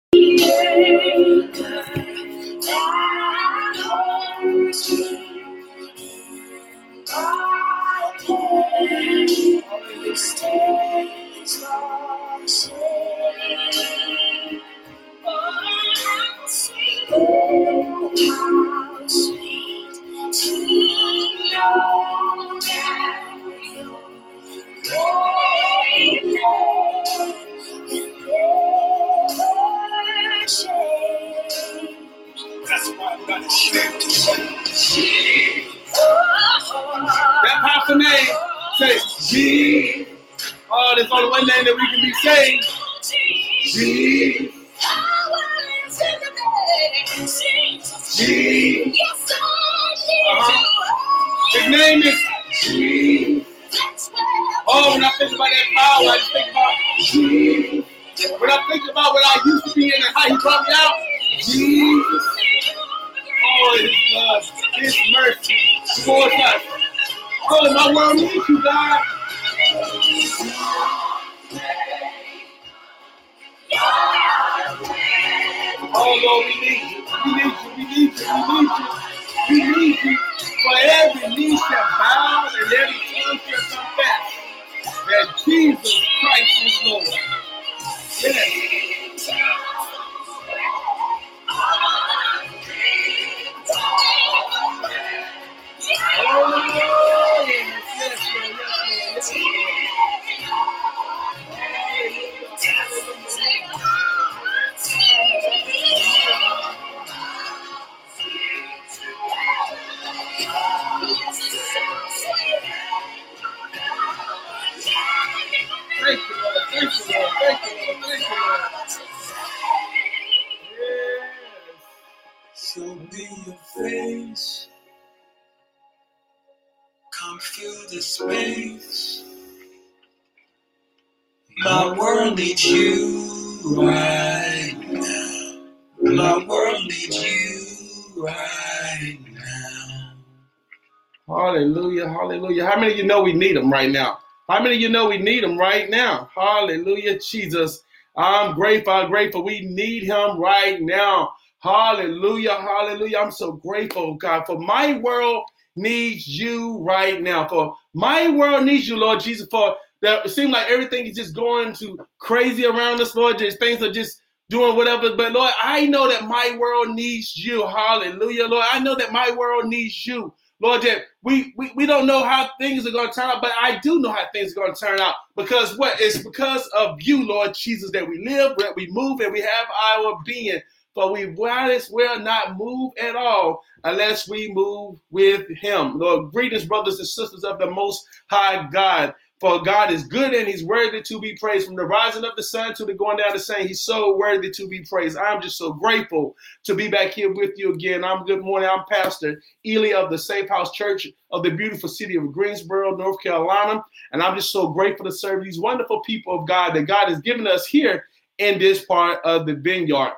That's why I'm gonna share that powerful name. Say G. Oh, there's only one name that we can be saved. G. G. His name is G. Oh, when I think about that power, I just think about G. When I think about what I used to be in and how he brought me out, Jesus. Oh, his love, his mercy towards us. Oh, my world needs you, God. Oh, Lord, we need you. We need you. We need you. We need you. We need you. For every knee shall bow and every tongue shall confess that Jesus Christ is Lord. Yes. Oh, yes, yes, yes, yes. Thank you, Lord. Thank you, Lord. Thank you, Lord. Thank you, Lord. Yes. So be your face. Come fill the space. My world needs you right now. My world needs you right now. Hallelujah, hallelujah. How many of you know we need them right now? How many of you know we need him right now? Hallelujah, Jesus. I'm grateful. We need him right now. Hallelujah, hallelujah. I'm so grateful, God, for my world needs you right now. For my world needs you, Lord Jesus, for that it seems like everything is just going to crazy around us, Lord. Just things are just doing whatever. But Lord, I know that my world needs you. Hallelujah, Lord. I know that my world needs you. Lord, that we don't know how things are going to turn out, but I do know how things are going to turn out. Because what? It's because of you, Lord Jesus, that we live, that we move, and we have our being. For we might as well not move at all unless we move with him. Lord, greetings, brothers and sisters of the Most High God. For God is good and he's worthy to be praised. From the rising of the sun to the going down of the same, he's so worthy to be praised. I'm just so grateful to be back here with you again. Good morning. I'm Pastor Ely of the Safe House Church of the beautiful city of Greensboro, North Carolina. And I'm just so grateful to serve these wonderful people of God that God has given us here in this part of the vineyard.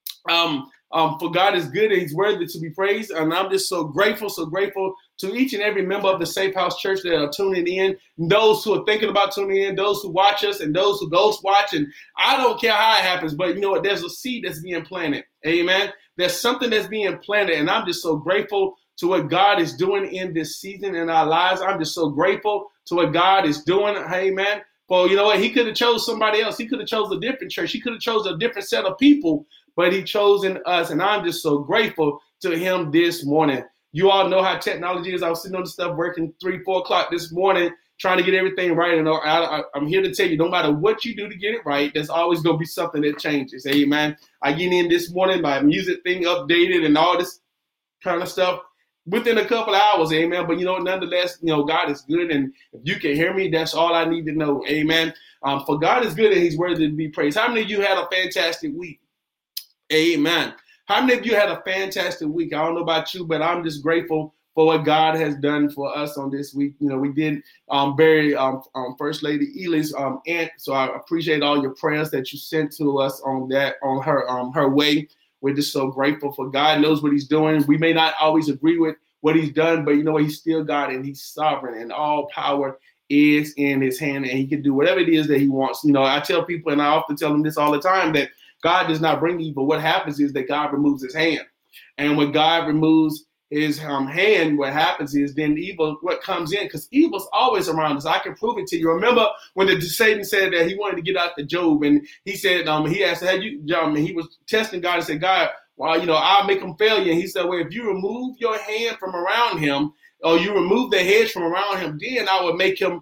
For God is good and he's worthy to be praised. And I'm just so grateful to each and every member of the Safe House Church that are tuning in, those who are thinking about tuning in, those who watch us, and those who ghost watch. And I don't care how it happens, but you know what? There's a seed that's being planted. Amen. There's something that's being planted. And I'm just so grateful to what God is doing in this season in our lives. I'm just so grateful to what God is doing. Amen. Well, you know what? He could have chose somebody else. He could have chose a different church. He could have chose a different set of people, but he chosen us. And I'm just so grateful to him this morning. You all know how technology is. I was sitting on the stuff working 3-4 o'clock this morning, trying to get everything right. And I'm here to tell you, no matter what you do to get it right, there's always going to be something that changes. Amen. I get in this morning, my music thing updated and all this kind of stuff within a couple of hours. Amen. But, nonetheless, God is good. And if you can hear me, that's all I need to know. Amen. For God is good and he's worthy to be praised. How many of you had a fantastic week? Amen. How many of you had a fantastic week? I don't know about you, but I'm just grateful for what God has done for us on this week. We did bury First Lady Ely's aunt, so I appreciate all your prayers that you sent to us on her way. We're just so grateful for God knows what he's doing. We may not always agree with what he's done, but you know what? He's still God and he's sovereign, and all power is in his hand, and he can do whatever it is that he wants. I tell people, and I often tell them this all the time, that God does not bring evil. What happens is that God removes his hand. And when God removes his hand, what happens is then evil, what comes in, because evil's always around us. I can prove it to you. Remember when Satan said that he wanted to get out the Job, and he said, he asked, he was testing God and said, God, well, I'll make him fail you. And he said, well, if you remove your hand from around him, or you remove the hedge from around him, then I would make him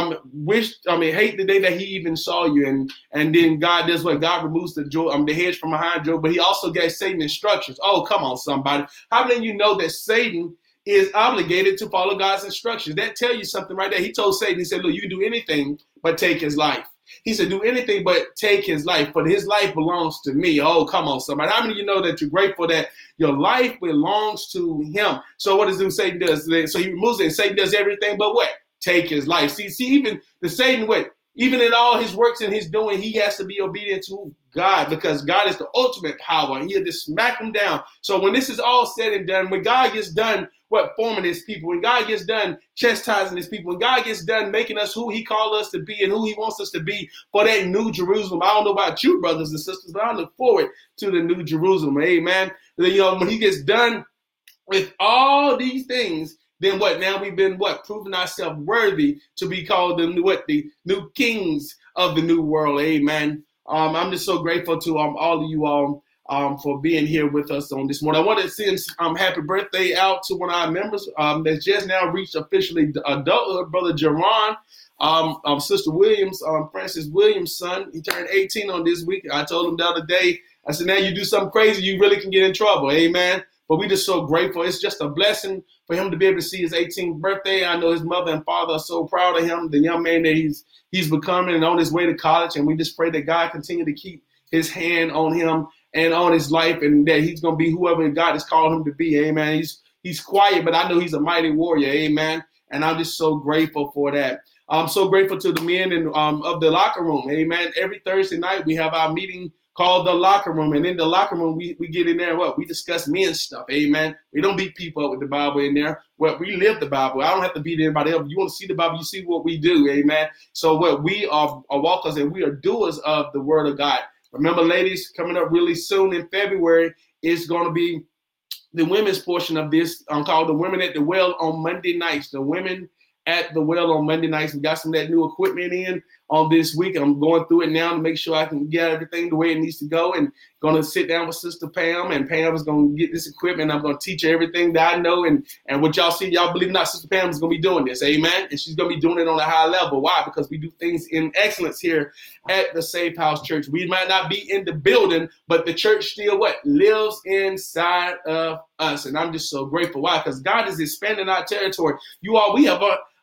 hate the day that he even saw you. And then God does what? God removes the hedge from behind Job, but he also gave Satan instructions. Oh, come on, somebody. How many of you know that Satan is obligated to follow God's instructions? That tell you something right there. He told Satan, he said, look, you can do anything but take his life. He said, do anything but take his life, but his life belongs to me. Oh, come on, somebody. How many of you know that you're grateful that your life belongs to him? So what does Satan does? So he removes it, and Satan does everything but what? Take his life. See, even the Satan, even in all his works and his doing, he has to be obedient to God, because God is the ultimate power, and he'll just smack him down. So when this is all said and done, when God gets done forming his people, when God gets done chastising his people, when God gets done making us who he called us to be and who he wants us to be for that new Jerusalem. I don't know about you, brothers and sisters, but I look forward to the new Jerusalem. Amen. When he gets done with all these things, then what? Now we've been proving ourselves worthy to be called the new kings of the new world. Amen. I'm just so grateful to all of you all for being here with us on this morning. I want to send happy birthday out to one of our members that's just now reached officially adulthood, Brother Jerron. Sister Williams, Francis Williams' son, he turned 18 on this week. I told him the other day, I said, now you do something crazy, you really can get in trouble. Amen. But we just so grateful. It's just a blessing for him to be able to see his 18th birthday. I know his mother and father are so proud of him, the young man that he's becoming and on his way to college. And we just pray that God continue to keep his hand on him and on his life, and that he's going to be whoever God has called him to be. Amen. He's quiet, but I know he's a mighty warrior. Amen. And I'm just so grateful for that. I'm so grateful to the men of the locker room. Amen. Every Thursday night we have our meeting called The Locker Room. And in the locker room, we get in there, we discuss men's stuff. Amen. We don't beat people up with the Bible in there. We live the Bible. I don't have to beat anybody else. You want to see the Bible, you see what we do. Amen. So we are walkers and we are doers of the word of God. Remember, ladies, coming up really soon in February is going to be the women's portion of this called The Women at the Well on Monday nights. The Women at the Well on Monday nights. We got some of that new equipment in on this week. I'm going through it now to make sure I can get everything the way it needs to go, and going to sit down with Sister Pam, and Pam is going to get this equipment. I'm going to teach her everything that I know, and what y'all see, y'all believe it or not, Sister Pam is going to be doing this. Amen. And she's going to be doing it on a high level. Why? Because we do things in excellence here at the Safe House Church. We might not be in the building, but the church still lives inside of us. And I'm just so grateful. Why? Because God is expanding our territory. You all, we have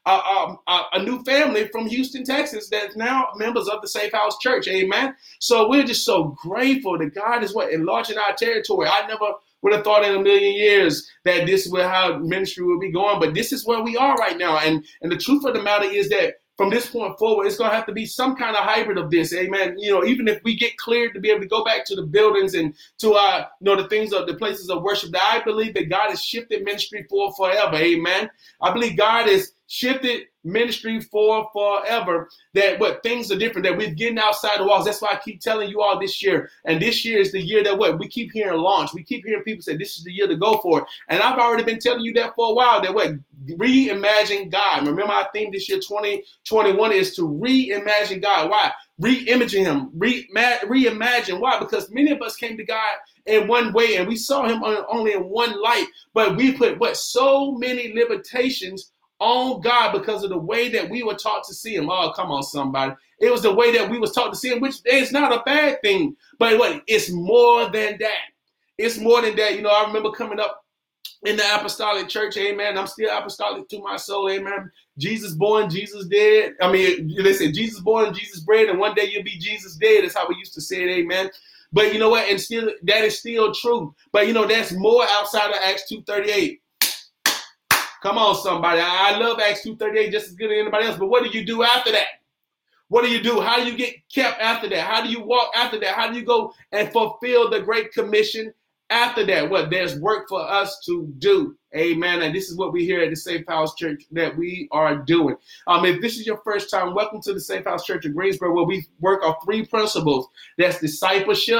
a new family from Houston, Texas, that's now members of the Safe House Church. Amen. So we're just so grateful that God is enlarging our territory. I never would have thought in a million years that this is how ministry would be going, but this is where we are right now. And the truth of the matter is that from this point forward, it's going to have to be some kind of hybrid of this. Amen. Even if we get cleared to be able to go back to the buildings and to the things of the places of worship, that I believe that God has shifted ministry for forever. Amen. I believe God has shifted ministry for forever, that things are different, that we're getting outside the walls. That's why I keep telling you all this year. And this year is the year that we keep hearing launch. We keep hearing people say this is the year to go for it. And I've already been telling you that for a while, that reimagine God. Remember our theme this year, 2021, is to reimagine God. Why? Reimaging him, reimagine. Why? Because many of us came to God in one way and we saw him only in one light, but we put so many limitations on God because of the way that we were taught to see him. Oh, come on, somebody. It was the way that we was taught to see him, which is not a bad thing, but it's more than that. It's more than that. I remember coming up in the apostolic church. Amen. I'm still apostolic to my soul. Amen. Jesus born, Jesus dead. I mean, they say Jesus born, Jesus bred, and one day you'll be Jesus dead. That's how we used to say it. Amen. But you know what? And still, that is still true. But that's more outside of Acts 2:38. Come on, somebody. I love Acts 2:38 just as good as anybody else. But what do you do after that? What do you do? How do you get kept after that? How do you walk after that? How do you go and fulfill the Great Commission after that? There's work for us to do. Amen. And this is what we here at the Safe House Church that we are doing. If this is your first time, welcome to the Safe House Church of Greensboro, where we work on 3 principles. That's discipleship,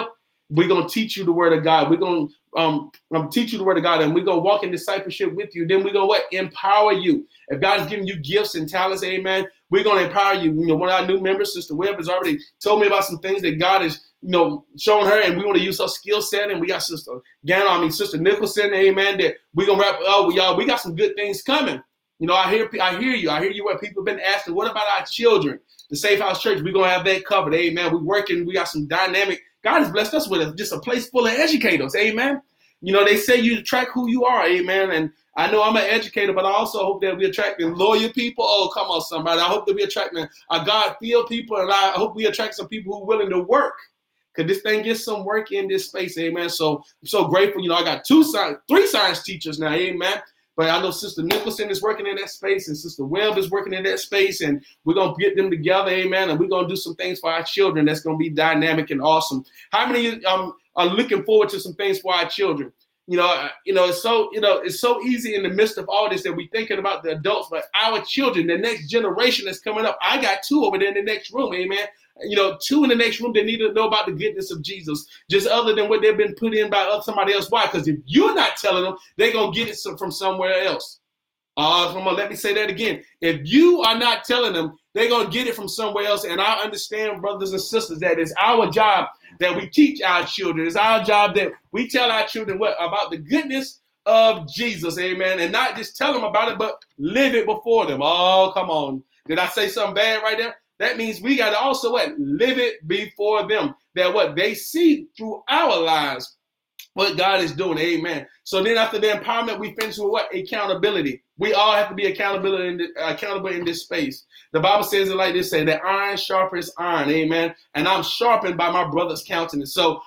We're going to teach you the word of God. We're going to teach you the word of God, and we're going to walk in discipleship with you. Then we're going to empower you. If God is giving you gifts and talents, amen, we're going to empower you. One of our new members, Sister Webb, has already told me about some things that God is, showing her, and we want to use her skill set. And we got Sister Nicholson, amen, that we're going to wrap up with y'all. We got some good things coming. I hear you. I hear you where people have been asking, what about our children? The Safe House Church, we're going to have that covered. Amen. We're working. We got some dynamic. God has blessed us with just a place full of educators. Amen. They say you attract who you are. Amen. And I know I'm an educator, but I also hope that we attracting loyal people. Oh, come on, somebody. I hope that we attracting God-filled people, and I hope we attract some people who are willing to work. Because this thing gets some work in this space. Amen. So I'm so grateful. I got three science teachers now. Amen. But I know Sister Nicholson is working in that space, and Sister Webb is working in that space, and we're going to get them together, amen, and we're going to do some things for our children that's going to be dynamic and awesome. How many are looking forward to some things for our children? It's so easy in the midst of all this that we're thinking about the adults, but our children, the next generation that's coming up. I got two over there in the next room, amen. Two in the next room that need to know about the goodness of Jesus, just other than what they've been put in by somebody else. Why? Because if you're not telling them, they're going to get it from somewhere else. Let me say that again. If you are not telling them, they're going to get it from somewhere else. And I understand, brothers and sisters, that it's our job that we teach our children. It's our job that we tell our children about the goodness of Jesus, amen, and not just tell them about it, but live it before them. Oh, come on. Did I say something bad right there? That means we got to also live it before them, that they see through our lives what God is doing. Amen. So then after the empowerment, we finish with accountability. We all have to be accountable in this space. The Bible says it like this, say that iron sharpens iron. Amen. And I'm sharpened by my brother's countenance. So,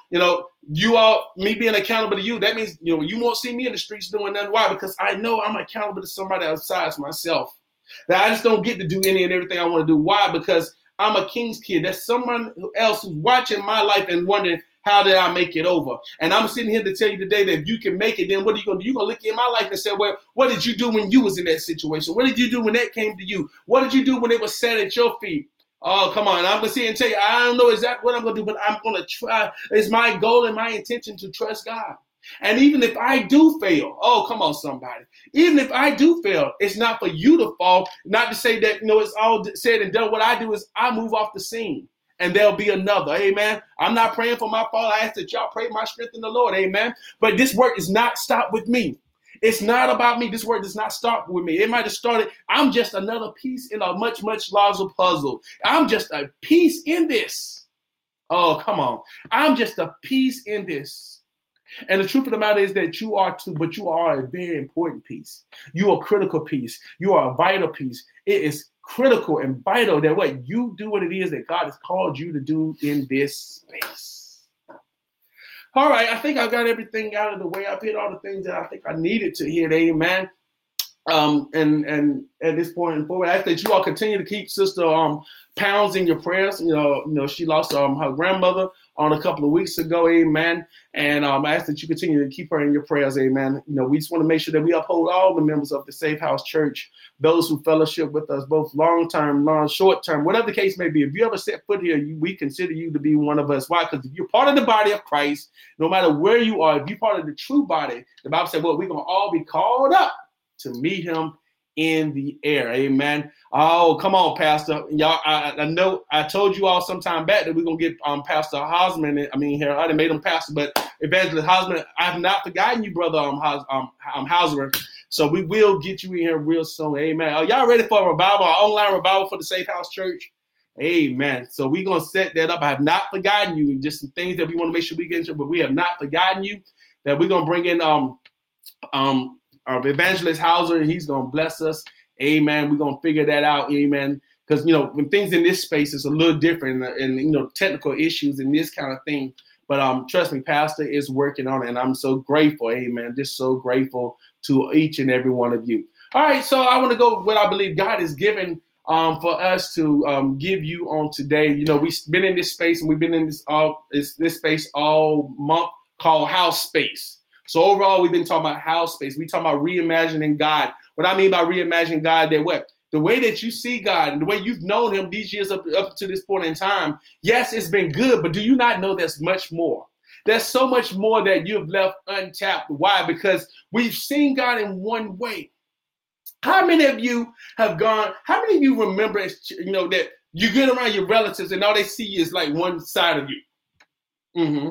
me being accountable to you, that means, you won't see me in the streets doing nothing. Why? Because I know I'm accountable to somebody outside myself. That I just don't get to do any and everything I want to do. Why? Because I'm a king's kid. There's someone else who's watching my life and wondering, how did I make it over? And I'm sitting here to tell you today that if you can make it, then what are you going to do? You're going to look in my life and say, well, what did you do when you was in that situation? What did you do when that came to you? What did you do when it was sat at your feet? Oh, come on. I'm going to sit here and tell you, I don't know exactly what I'm going to do, but I'm going to try. It's my goal and my intention to trust God. And even if I do fail, oh, come on, somebody. Even if I do fail, it's not for you to fall. Not to say that, it's all said and done. What I do is I move off the scene and there'll be another. Amen. I'm not praying for my fall. I ask that y'all pray my strength in the Lord. Amen. But this work is not stopped with me. It's not about me. This work does not start with me. It might have started. I'm just another piece in a much, much larger puzzle. I'm just a piece in this. Oh, come on. I'm just a piece in this. And the truth of the matter is that you are too, but you are a very important piece. You are a critical piece. You are a vital piece. It is critical and vital that what you do, what it is that God has called you to do in this space. All right, I think I got everything out of the way. I've hit all the things that I think I needed to hit. Amen. And at this point and forward, I ask that you all continue to keep Sister Pounds in your prayers. She lost her grandmother on a couple of weeks ago, amen. And I ask that you continue to keep her in your prayers, amen. We just want to make sure that we uphold all the members of the Safe House Church, those who fellowship with us, both long-term, short-term, whatever the case may be. If you ever set foot here, we consider you to be one of us. Why? Because if you're part of the body of Christ, no matter where you are, if you're part of the true body, the Bible said, well, we're going to all be called up to meet him in the air. Amen. Oh, come on, Pastor. Y'all, I know I told you all some time back that we're going to get Pastor Hosman. Here, I didn't made him pastor, but Evangelist Hosman, I have not forgotten you, brother Hauser. So we will get you in here real soon. Amen. Are y'all ready for a revival, an online revival for the Safe House Church? Amen. So we're going to set that up. I have not forgotten you. Just some things that we want to make sure we get into, but we have not forgotten you. That we're going to bring in our Evangelist Hauser, and he's going to bless us. Amen. We're going to figure that out. Amen. Because, when things in this space is a little different and, technical issues and this kind of thing. But trust me, Pastor is working on it, and I'm so grateful. Amen. Just so grateful to each and every one of you. All right. So I want to go with what I believe God has given for us to give you on today. We've been in this space, and we've been in this space all month called House Space. So overall, we've been talking about house space. We talking about reimagining God. What I mean by reimagining God, that what? The way that you see God and the way you've known him these years up to this point in time, yes, it's been good, but do you not know there's much more? There's so much more that you've left untapped. Why? Because we've seen God in one way. How many of you have gone, how many of you remember, that you get around your relatives and all they see is like one side of you? Mm-hmm.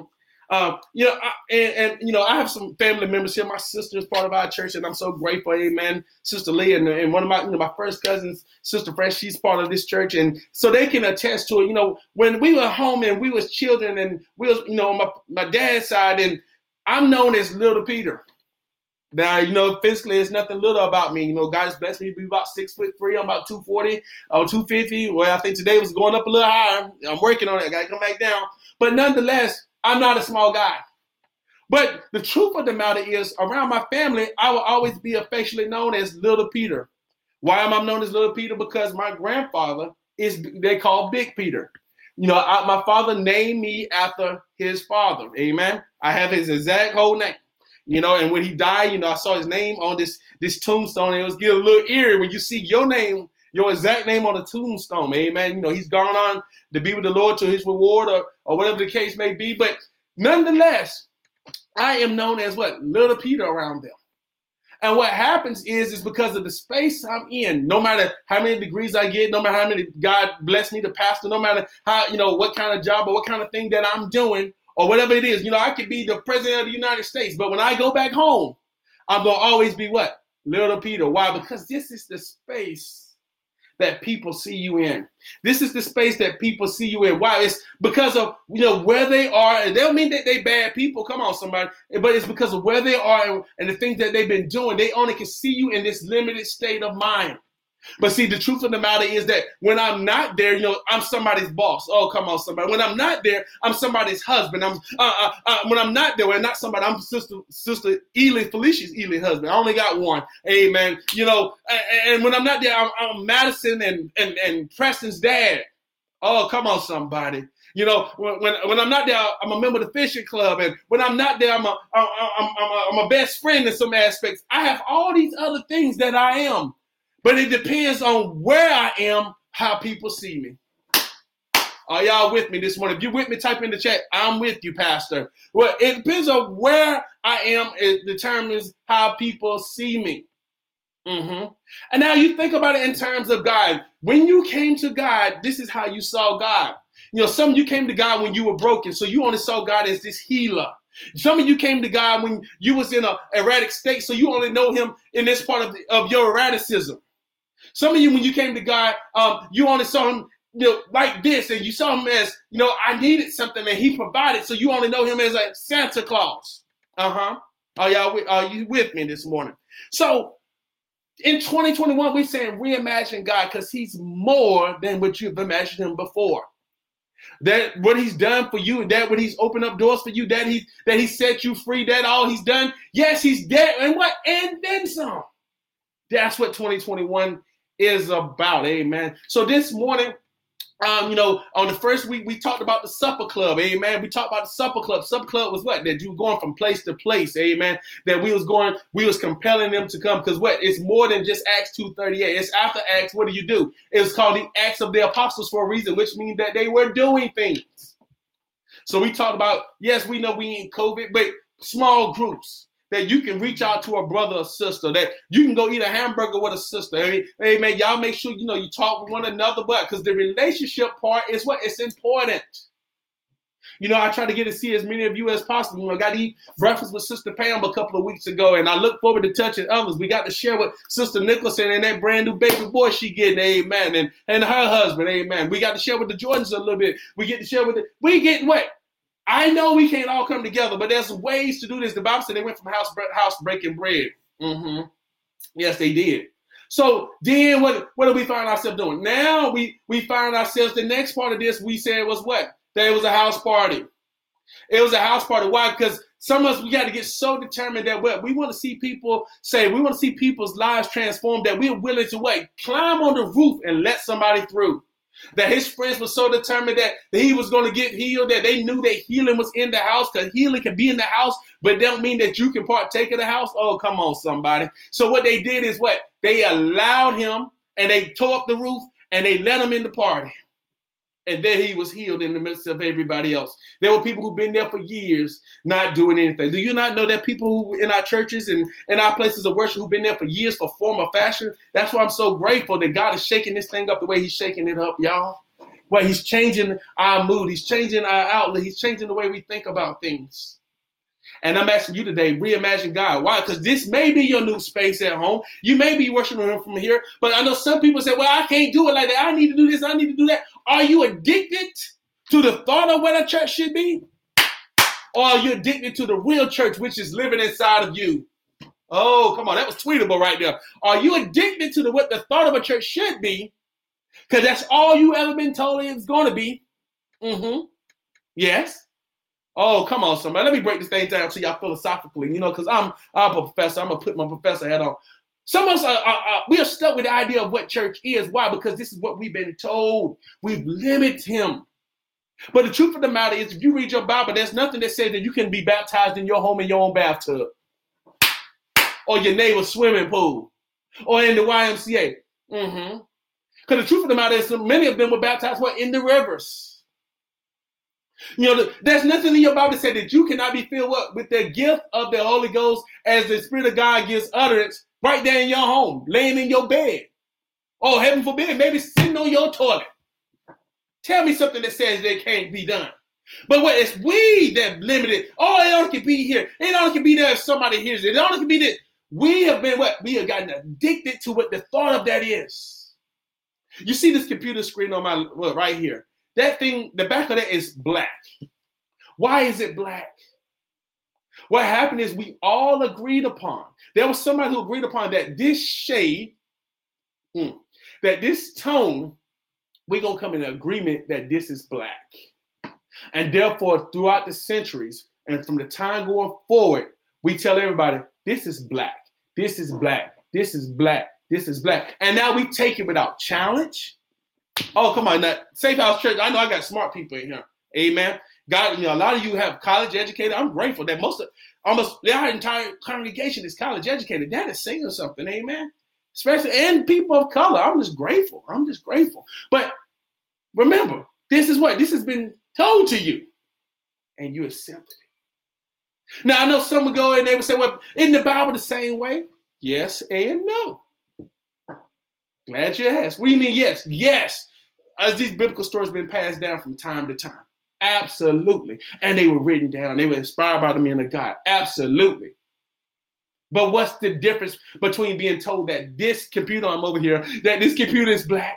I have some family members here. My sister is part of our church, and I'm so grateful. Amen. Sister Lee and one of my first cousins, Sister Fresh, she's part of this church, and so they can attest to it. When we were home and we was children, and we was, on my dad's side, and I'm known as Little Peter. Now, physically, there's nothing little about me. God has blessed me to be about 6'3". I'm about 240 or 250. Well, I think today was going up a little higher. I'm working on it. I got to come back down. But nonetheless, I'm not a small guy. But the truth of the matter is, around my family, I will always be affectionately known as Little Peter. Why am I known as Little Peter? Because my grandfather they call Big Peter. My father named me after his father. Amen. I have his exact whole name. And when he died, I saw his name on this tombstone. And it was getting a little eerie when you see your name, your exact name on the tombstone. Amen. He's gone on to be with the Lord to his reward or whatever the case may be. But nonetheless, I am known as what? Little Peter around them. And what happens is because of the space I'm in, no matter how many degrees I get, no matter how many God bless me to pastor, no matter how, what kind of job or what kind of thing that I'm doing, or whatever it is, I could be the president of the United States, but when I go back home, I'm going to always be what? Little Peter. Why? Because this is the space that people see you in. This is the space that people see you in. Why? It's because of, where they are. And they don't mean that they bad people. Come on, somebody. But it's because of where they are and the things that they've been doing. They only can see you in this limited state of mind. But see, the truth of the matter is that when I'm not there, I'm somebody's boss. Oh, come on, somebody. When I'm not there, I'm somebody's husband. When I'm not there, I'm not somebody. I'm Sister Ely, Felicia's Ely husband. I only got one. Amen. And when I'm not there, I'm Madison and Preston's dad. Oh, come on, somebody. When I'm not there, I'm a member of the fishing club, and when I'm not there, I'm a best friend in some aspects. I have all these other things that I am. But it depends on where I am, how people see me. Are y'all with me this morning? If you're with me, type in the chat, I'm with you, Pastor. Well, it depends on where I am. It determines how people see me. Mm-hmm. And now you think about it in terms of God. When you came to God, this is how you saw God. Some of you came to God when you were broken, so you only saw God as this healer. Some of you came to God when you was in an erratic state, so you only know him in this part of your erraticism. Some of you, when you came to God, you only saw him, like this, and you saw him as, I needed something, and he provided. So you only know him as like Santa Claus. Are you with me this morning? So in 2021, we're saying reimagine God because he's more than what you've imagined him before. That what he's done for you, that what he's opened up doors for you, that he set you free, that all he's done. Yes, he's dead, and what? And then some. That's what 2021 is about. Amen. So this morning, on the first week, we talked about the supper club. Amen. We talked about the supper club. Supper club was what? That you were going from place to place. Amen. That we was compelling them to come. Because what? It's more than just Acts 2:38. It's after Acts. What do? It's called the Acts of the Apostles for a reason, which means that they were doing things. So we talked about, yes, we know we ain't COVID, but small groups. That you can reach out to a brother or sister, that you can go eat a hamburger with a sister. Hey, man, y'all make sure, you talk with one another, but because the relationship part is what? It's important. I try to get to see as many of you as possible. I got to eat breakfast with Sister Pam a couple of weeks ago, and I look forward to touching others. We got to share with Sister Nicholson and that brand new baby boy she getting, amen, and her husband, amen. We got to share with the Jordans a little bit. We get to share with we getting what? I know we can't all come together, but there's ways to do this. The Bible said they went from house breaking bread. Mm-hmm. Yes, they did. So then what do we find ourselves doing? Now we find ourselves, the next part of this we said was what? That it was a house party. It was a house party. Why? Because some of us, we got to get so determined that what? We want to see people say, we want to see people's lives transformed, that we're willing to what? Climb on the roof and let somebody through. That his friends were so determined that he was going to get healed, that they knew that healing was in the house, because healing can be in the house, but don't mean that you can partake of the house. Oh, come on, somebody. So what they did is what? They allowed him, and they tore up the roof, and they let him in the party. And then he was healed in the midst of everybody else. There were people who've been there for years not doing anything. Do you not know that people who in our churches and in our places of worship who've been there for years for form or fashion? That's why I'm so grateful that God is shaking this thing up the way he's shaking it up, y'all. Well, he's changing our mood. He's changing our outlook. He's changing the way we think about things. And I'm asking you today, reimagine God. Why? Because this may be your new space at home. You may be worshiping him from here. But I know some people say, well, I can't do it like that. I need to do this. I need to do that. Are you addicted to the thought of what a church should be? Or are you addicted to the real church, which is living inside of you? Oh, come on. That was tweetable right there. Are you addicted to what the thought of a church should be? Because that's all you ever been told it's going to be. Yes. Oh, come on, somebody. Let me break this thing down to y'all philosophically, because I'm a professor. I'm going to put my professor hat on. Some of us, we are stuck with the idea of what church is. Why? Because this is what we've been told. We've limited him. But the truth of the matter is, if you read your Bible, there's nothing that says that you can be baptized in your home in your own bathtub or your neighbor's swimming pool or in the YMCA. Because the truth of the matter is, many of them were baptized in the rivers. There's nothing in your Bible that says that you cannot be filled up with the gift of the Holy Ghost as the Spirit of God gives utterance right there in your home, laying in your bed. Oh, heaven forbid, maybe sitting on your toilet. Tell me something that says that can't be done. But it's we that limited. Oh, it only can be here. It only can be there if somebody hears it. It only can be this. We have been We have gotten addicted to what the thought of that is. You see this computer screen on my right here. That thing, the back of that is black. Why is it black? What happened is we all agreed upon. There was somebody who agreed upon that this shade, that this tone, we're going to come in agreement that this is black. And therefore, throughout the centuries and from the time going forward, we tell everybody, this is black, this is black, this is black, this is black. And now we take it without challenge. Oh, come on. Now, Safe House Church, I know I got smart people in here. Amen. God, a lot of you have college educated. I'm grateful that our entire congregation is college educated. That is saying something. Amen. Especially, and people of color. I'm just grateful. But remember, this has been told to you, and you accepted it. Now, I know some would go and they would say, well, isn't the Bible the same way? Yes and no. Glad you asked. What do you mean, yes? Yes. As these biblical stories have been passed down from time to time. Absolutely. And they were written down. They were inspired by the men of God. Absolutely. But what's the difference between being told that this computer, I'm over here, that this computer is black,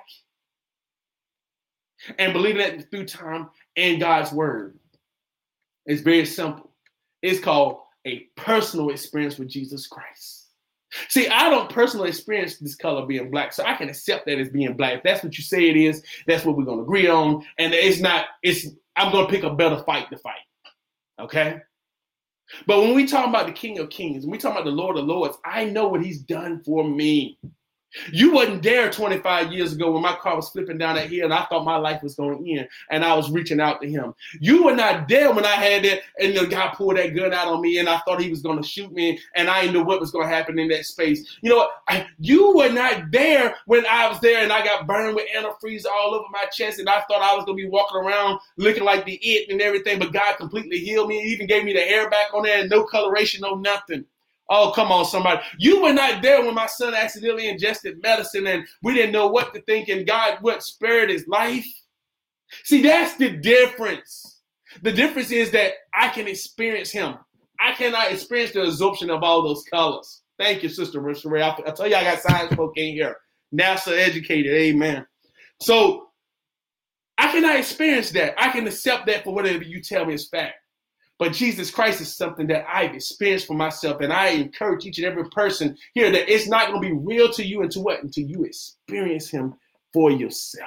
and believing that through time and God's word? It's very simple. It's called a personal experience with Jesus Christ. See, I don't personally experience this color being black, so I can accept that as being black. If that's what you say it is, that's what we're going to agree on. And I'm going to pick a better fight to fight. Okay? But when we talk about the King of Kings, when we talk about the Lord of Lords, I know what he's done for me. You wasn't there 25 years ago when my car was flipping down that hill and I thought my life was going to end and I was reaching out to him. You were not there when I had that and the guy pulled that gun out on me and I thought he was going to shoot me and I didn't know what was going to happen in that space. You know what? You were not there when I was there and I got burned with antifreeze all over my chest and I thought I was going to be walking around looking like the It and everything, but God completely healed me. He even gave me the hair back on there and no coloration, no nothing. Oh, come on, somebody. You were not there when my son accidentally ingested medicine and we didn't know what to think and God spared his life. See, that's the difference. The difference is that I can experience him. I cannot experience the absorption of all those colors. Thank you, Sister Ray. I tell you, I got science folk in here. NASA educated. Amen. So I cannot experience that. I can accept that for whatever you tell me is fact. But Jesus Christ is something that I've experienced for myself. And I encourage each and every person here that it's not going to be real to you until you experience him for yourself.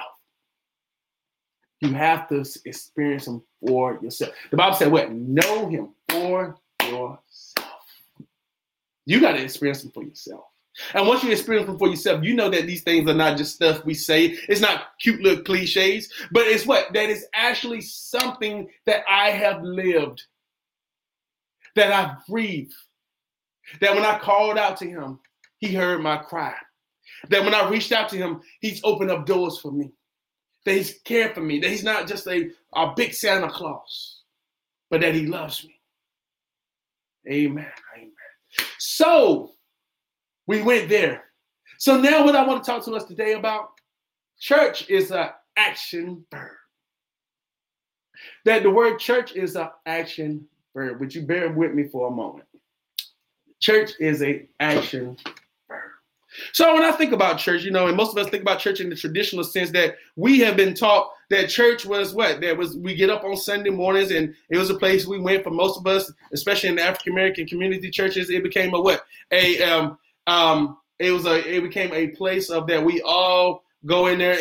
You have to experience him for yourself. The Bible said what? Know him for yourself. You got to experience him for yourself. And once you experience them for yourself, you know that these things are not just stuff we say. It's not cute little cliches, but it's what? That is actually something that I have lived. That I've breathed, that when I called out to him, he heard my cry, that when I reached out to him, he's opened up doors for me, that he's cared for me, that he's not just a big Santa Claus, but that he loves me. Amen. Amen. So we went there. So now what I want to talk to us today about, church is an action verb. That the word church is an action verb. Would you bear with me for a moment? Church is an action verb. So when I think about church, and most of us think about church in the traditional sense that we have been taught that church was what? We get up on Sunday mornings and it was a place we went for most of us, especially in the African American community churches. It became a what? It became a place of that we all go in there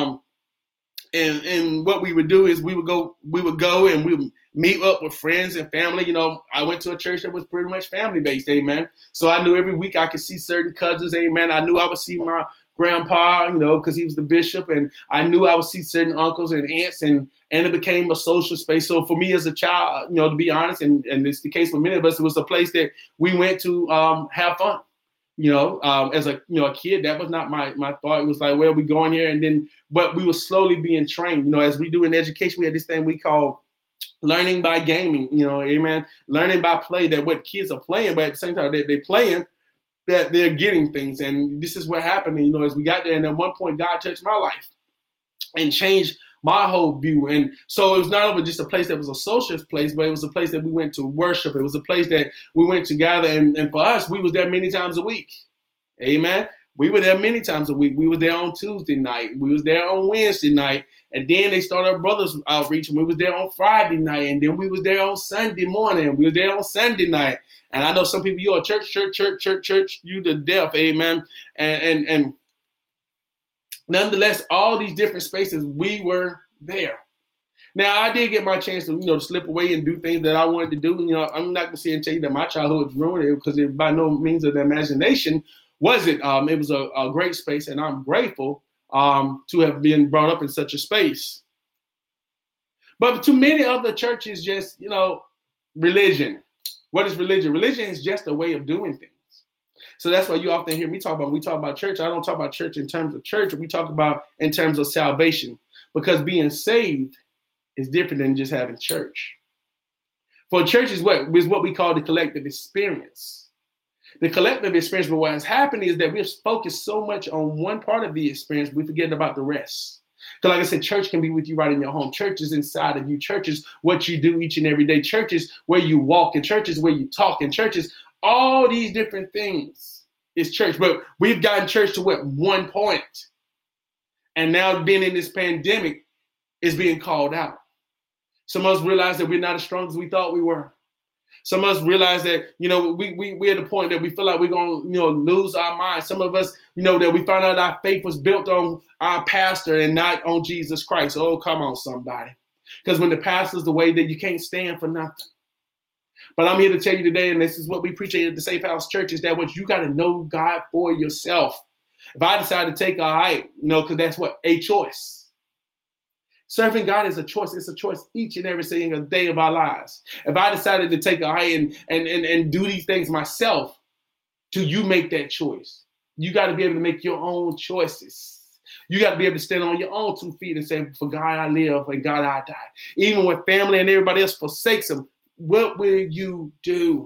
and what we would do is we would go and we would meet up with friends and family. I went to a church that was pretty much family based, amen. So I knew every week I could see certain cousins, amen. I knew I would see my grandpa, because he was the bishop, and I knew I would see certain uncles and aunts, and it became a social space. So for me as a child, to be honest, and it's the case for many of us, it was a place that we went to have fun. As a kid, that was not my thought. It was like, well, we going here, but we were slowly being trained. As we do in education, we had this thing we call learning by gaming. Amen. Learning by play. That what kids are playing, but at the same time they're playing, that they're getting things. And this is what happened. As we got there, and at one point, God touched my life and changed my whole view. And so it was not only just a place that was a social place, but it was a place that we went to worship. It was a place that we went together. And for us, we was there many times a week. Amen. We were there many times a week. We were there on Tuesday night. We was there on Wednesday night. And then they started our brothers outreach. And we was there on Friday night. And then we was there on Sunday morning. We was there on Sunday night. And I know some people, you are church, you to death. Amen. And nonetheless, all these different spaces, we were there. Now, I did get my chance to, slip away and do things that I wanted to do. I'm not going to sit and tell you that my childhood was ruined, because it by no means of the imagination was it. It was a great space, and I'm grateful to have been brought up in such a space. But to many other churches, just, religion. What is religion? Religion is just a way of doing things. So that's why you often hear me talk about church. I don't talk about church in terms of church. We talk about in terms of salvation, because being saved is different than just having church. For church is what we call the collective experience. The collective experience, but what has happened is that we've focused so much on one part of the experience, we forget about the rest. Because like I said, church can be with you right in your home. Church is inside of you. Church is what you do each and every day. Church is where you walk, and church is where you talk, and church is all these different things is church. But we've gotten church to what? One point. And now being in this pandemic is being called out. Some of us realize that we're not as strong as we thought we were. Some of us realize that, we're at the point that we feel like we're going to, lose our minds. Some of us, that we found out our faith was built on our pastor and not on Jesus Christ. Oh, come on, somebody. Because when the pastor's the way, that you can't stand for nothing. But I'm here to tell you today, and this is what we preach at the Safe House Church, is that what you got to know God for yourself. If I decide to take a hike, because that's what? A choice. Serving God is a choice. It's a choice each and every single day of our lives. If I decided to take a hike and do these things myself, do you make that choice? You got to be able to make your own choices. You got to be able to stand on your own 2 feet and say, for God I live, and God I die. Even when family and everybody else forsakes him, what will you do?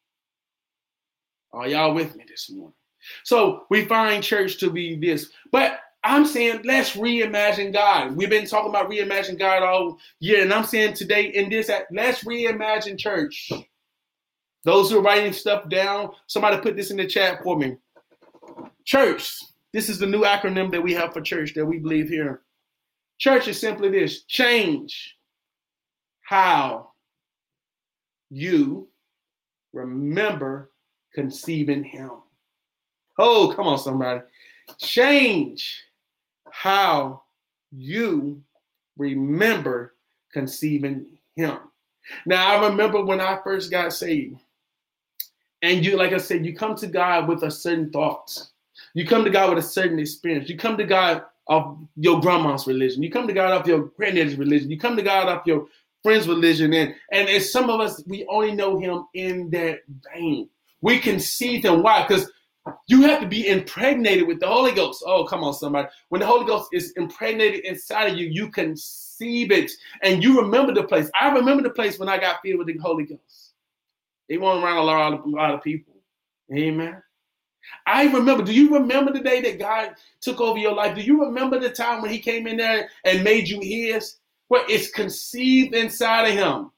Are y'all with me this morning? So we find church to be this. But I'm saying, let's reimagine God. We've been talking about reimagine God all year. And I'm saying today in this, let's reimagine church. Those who are writing stuff down, somebody put this in the chat for me. Church. This is the new acronym that we have for church that we believe here. Church is simply this: change how you remember conceiving him. Oh, come on, somebody. Change how you remember conceiving him. Now, I remember when I first got saved, and you, like I said, you come to God with a certain thought. You come to God with a certain experience. You come to God of your grandma's religion. You come to God of your granddad's religion. You come to God of your friend's religion. And as some of us, we only know him in that vein. We conceive him. Why? Because You have to be impregnated with the Holy Ghost. Oh, come on, somebody. When the Holy Ghost is impregnated inside of you, you conceive it. And you remember the place. I remember the place when I got filled with the Holy Ghost. They went around a lot of people. Amen. I remember. Do you remember the day that God took over your life? Do you remember the time when he came in there and made you his? Well, it's conceived inside of him.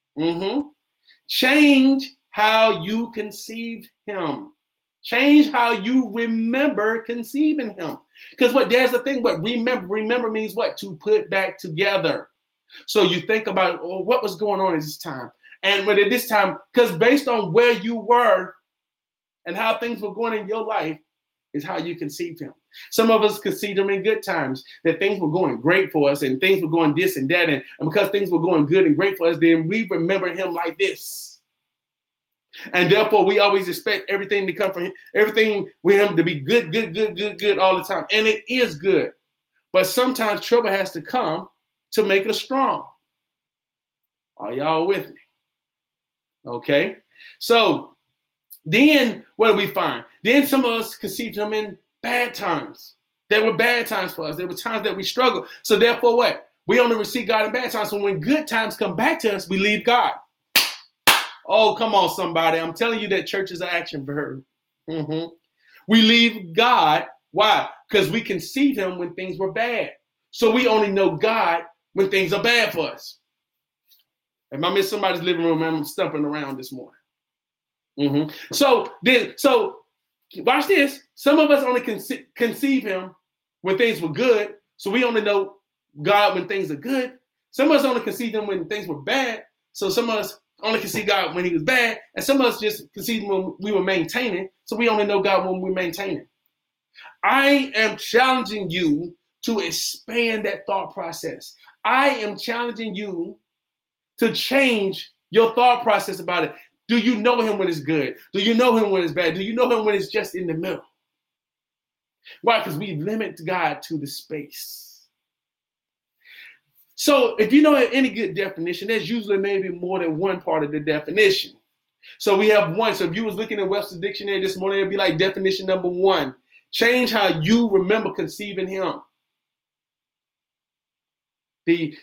Change how you conceive him. Change how you remember conceiving him. Because there's the thing, remember means what? To put back together. So you think about what was going on at this time. And at this time, because based on where you were and how things were going in your life is how you conceived him. Some of us conceived him in good times, that things were going great for us and things were going this and that. And because things were going good and great for us, then we remember him like this. And therefore, we always expect everything to come from him, everything with him to be good all the time. And it is good. But sometimes trouble has to come to make us strong. Are y'all with me? Okay. So then what do we find? Then some of us conceived him in bad times. There were bad times for us. There were times that we struggled. So therefore what? We only receive God in bad times. So when good times come back to us, we leave God. Oh, come on, somebody. I'm telling you that church is an action verb. We leave God. Why? Because we conceive him when things were bad. So we only know God when things are bad for us. If I'm in somebody's living room, I'm stumping around this morning. So watch this. Some of us only conceive him when things were good. So we only know God when things are good. Some of us only conceive him when things were bad. So some of us only can see God when he was bad. And some of us just conceived him when we were maintaining. So we only know God when we're maintaining. I am challenging you to expand that thought process. I am challenging you to change your thought process about it. Do you know him when it's good? Do you know him when it's bad? Do you know him when it's just in the middle? Why? Because we limit God to the space. So if you know any good definition, there's usually maybe more than one part of the definition. So we have one. So if you was looking at Webster's dictionary this morning, it'd be like definition number 1. Change how you remember conceiving him. The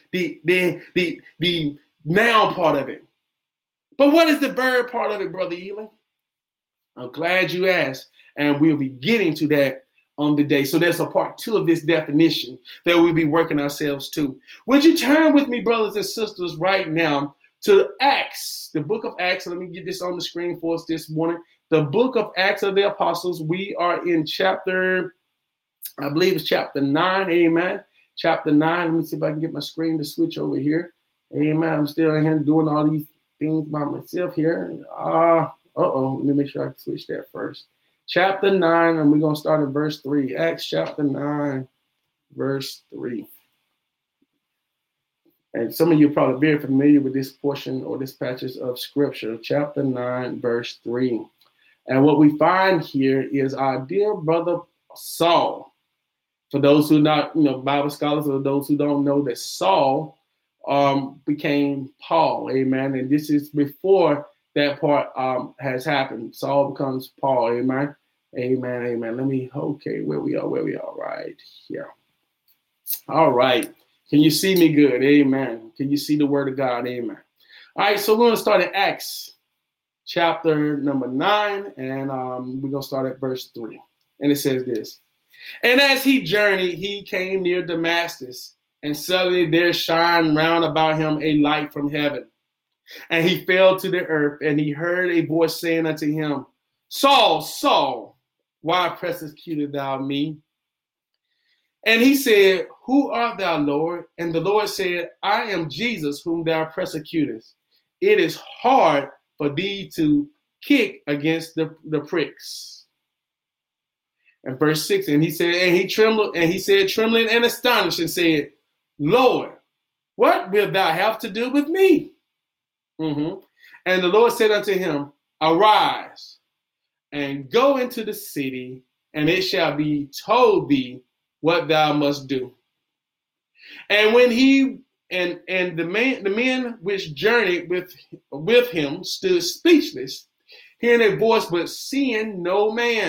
noun part of it. But what is the verb part of it, Brother Ely? I'm glad you asked. And we'll be getting to that on the day. So there's a part 2 of this definition that we'll be working ourselves to. Would you turn with me, brothers and sisters, right now to Acts, the book of Acts. Let me get this on the screen for us this morning. The book of Acts of the Apostles. We are in chapter, I believe it's chapter 9. Amen. Chapter 9. Let me see if I can get my screen to switch over here. Amen. I'm still in here doing all these things by myself here. Let me make sure I can switch that first. Chapter 9, and we're going to start at verse 3. Acts chapter 9, verse 3. And some of you are probably very familiar with this portion or this passage of scripture. Chapter 9, verse 3. And what we find here is our dear brother Saul. For those who are not, Bible scholars, or those who don't know, that Saul became Paul. Amen. And this is before that part has happened. Saul becomes Paul. Amen. Amen. Amen. Where we are right here. All right. Can you see me good? Amen. Can you see the word of God? Amen. All right. So we're going to start at Acts chapter number 9, and we're going to start at verse 3. And it says this. And as he journeyed, he came near Damascus, and suddenly there shined round about him a light from heaven. And he fell to the earth, and he heard a voice saying unto him, Saul, Saul, why persecutest thou me? And he said, Who art thou, Lord? And the Lord said, I am Jesus, whom thou persecutest. It is hard for thee to kick against the pricks. And verse 6, and he said, trembling and astonished, and said, Lord, what wilt thou have to do with me? And the Lord said unto him, Arise and go into the city, and it shall be told thee what thou must do. And when he and the men which journeyed with him stood speechless, hearing a voice but seeing no man.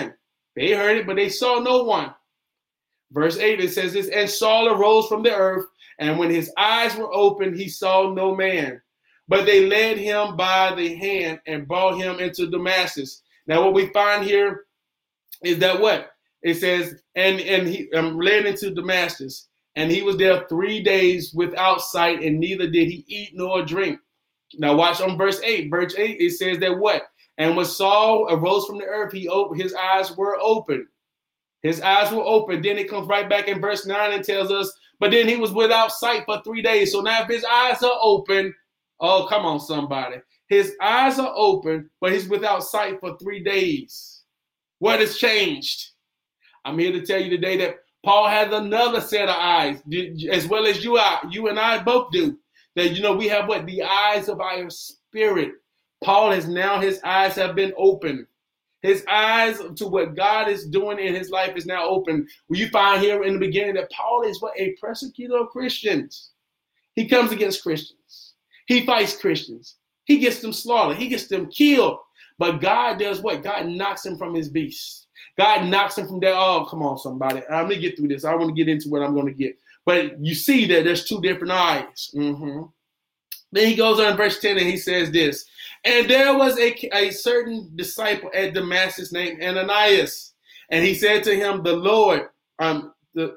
They heard it, but they saw no one. Verse 8, it says this, and Saul arose from the earth, and when his eyes were opened, he saw no man. But they led him by the hand and brought him into Damascus. Now what we find here is that what? It says, and he led into Damascus, and he was there 3 days without sight, and neither did he eat nor drink. Now watch on verse 8. Verse 8, it says that what? And when Saul arose from the earth, his eyes were open. His eyes were open. Then it comes right back in verse 9 and tells us, but then he was without sight for 3 days. So now if his eyes are open, oh, come on, somebody. His eyes are open, but he's without sight for 3 days. What has changed? I'm here to tell you today that Paul has another set of eyes, as well as you and I both do. That, we have what? The eyes of our spirit. Paul his eyes have been opened. His eyes to what God is doing in his life is now open. You find here in the beginning that Paul is what? A persecutor of Christians. He comes against Christians. He fights Christians. He gets them slaughtered. He gets them killed. But God does what? God knocks him from his beast. God knocks him from there. Oh, come on, somebody. I'm going to get through this. I want to get into what I'm going to get. But you see that there's two different eyes. Then he goes on in verse 10 and he says this. And there was a certain disciple at Damascus named Ananias. And he said to him, the Lord, and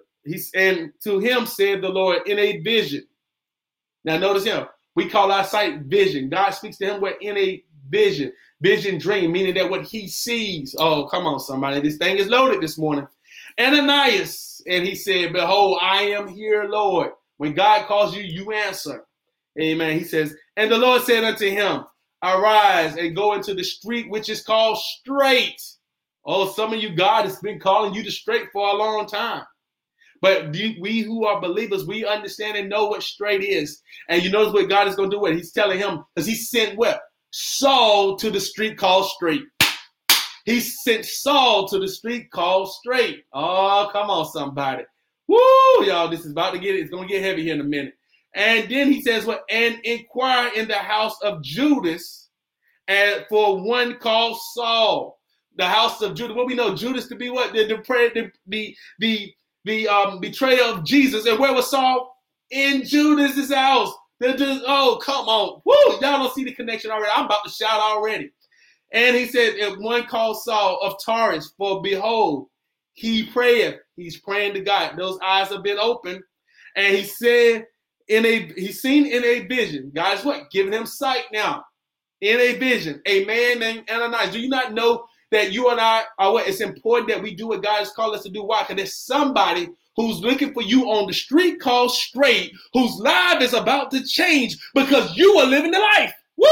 to him said the Lord in a vision. Now notice him. We call our sight vision. God speaks to him in a vision. Vision dream, meaning that what he sees. Oh, come on, somebody. This thing is loaded this morning. Ananias, and he said, behold, I am here, Lord. When God calls you, you answer. Amen. He says, and the Lord said unto him, arise and go into the street which is called Straight. Oh, some of you, God has been calling you to straight for a long time. But we who are believers, we understand and know what straight is. And you notice what God is going to do with it. He's telling him, because he sent what? Saul to the street called Straight. He sent Saul to the street called Straight. Oh, come on, somebody. Woo, y'all, this is about to it's going to get heavy here in a minute. And then he says, what? And inquire in the house of Judas and for one called Saul. The house of Judas. What we know Judas to be what? The betrayer of Jesus. And where was Saul? In Judas's house. Oh, come on. Woo, y'all don't see the connection already. I'm about to shout already. And he said, and one called Saul of Tarsus, for behold, he prayeth. He's praying to God. Those eyes have been opened. And he said, he's seen in a vision. God is what? Giving him sight now. In a vision, a man named Ananias. Do you not know that you and I are what? It's important that we do what God has called us to do. Why? Because there's somebody who's looking for you on the street called Straight, whose life is about to change because you are living the life. Woo!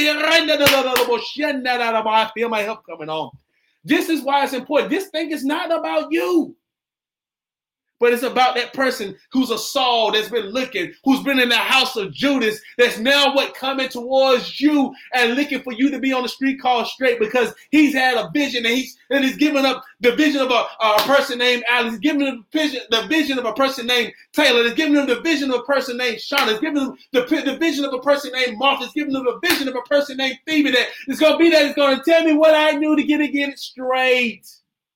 I feel my help coming on. This is why it's important. This thing is not about you. But it's about that person who's a Saul that's been looking, who's been in the house of Judas, that's now what coming towards you and looking for you to be on the street called Straight because he's had a vision and he's given up the vision of a person named Alex. He's given him the vision of a person named Taylor. He's given him the vision of a person named Shauna. He's given him the vision of a person named Martha. He's given him the vision of a person named Phoebe that it's going to be that it's going to tell me what I knew to get it straight.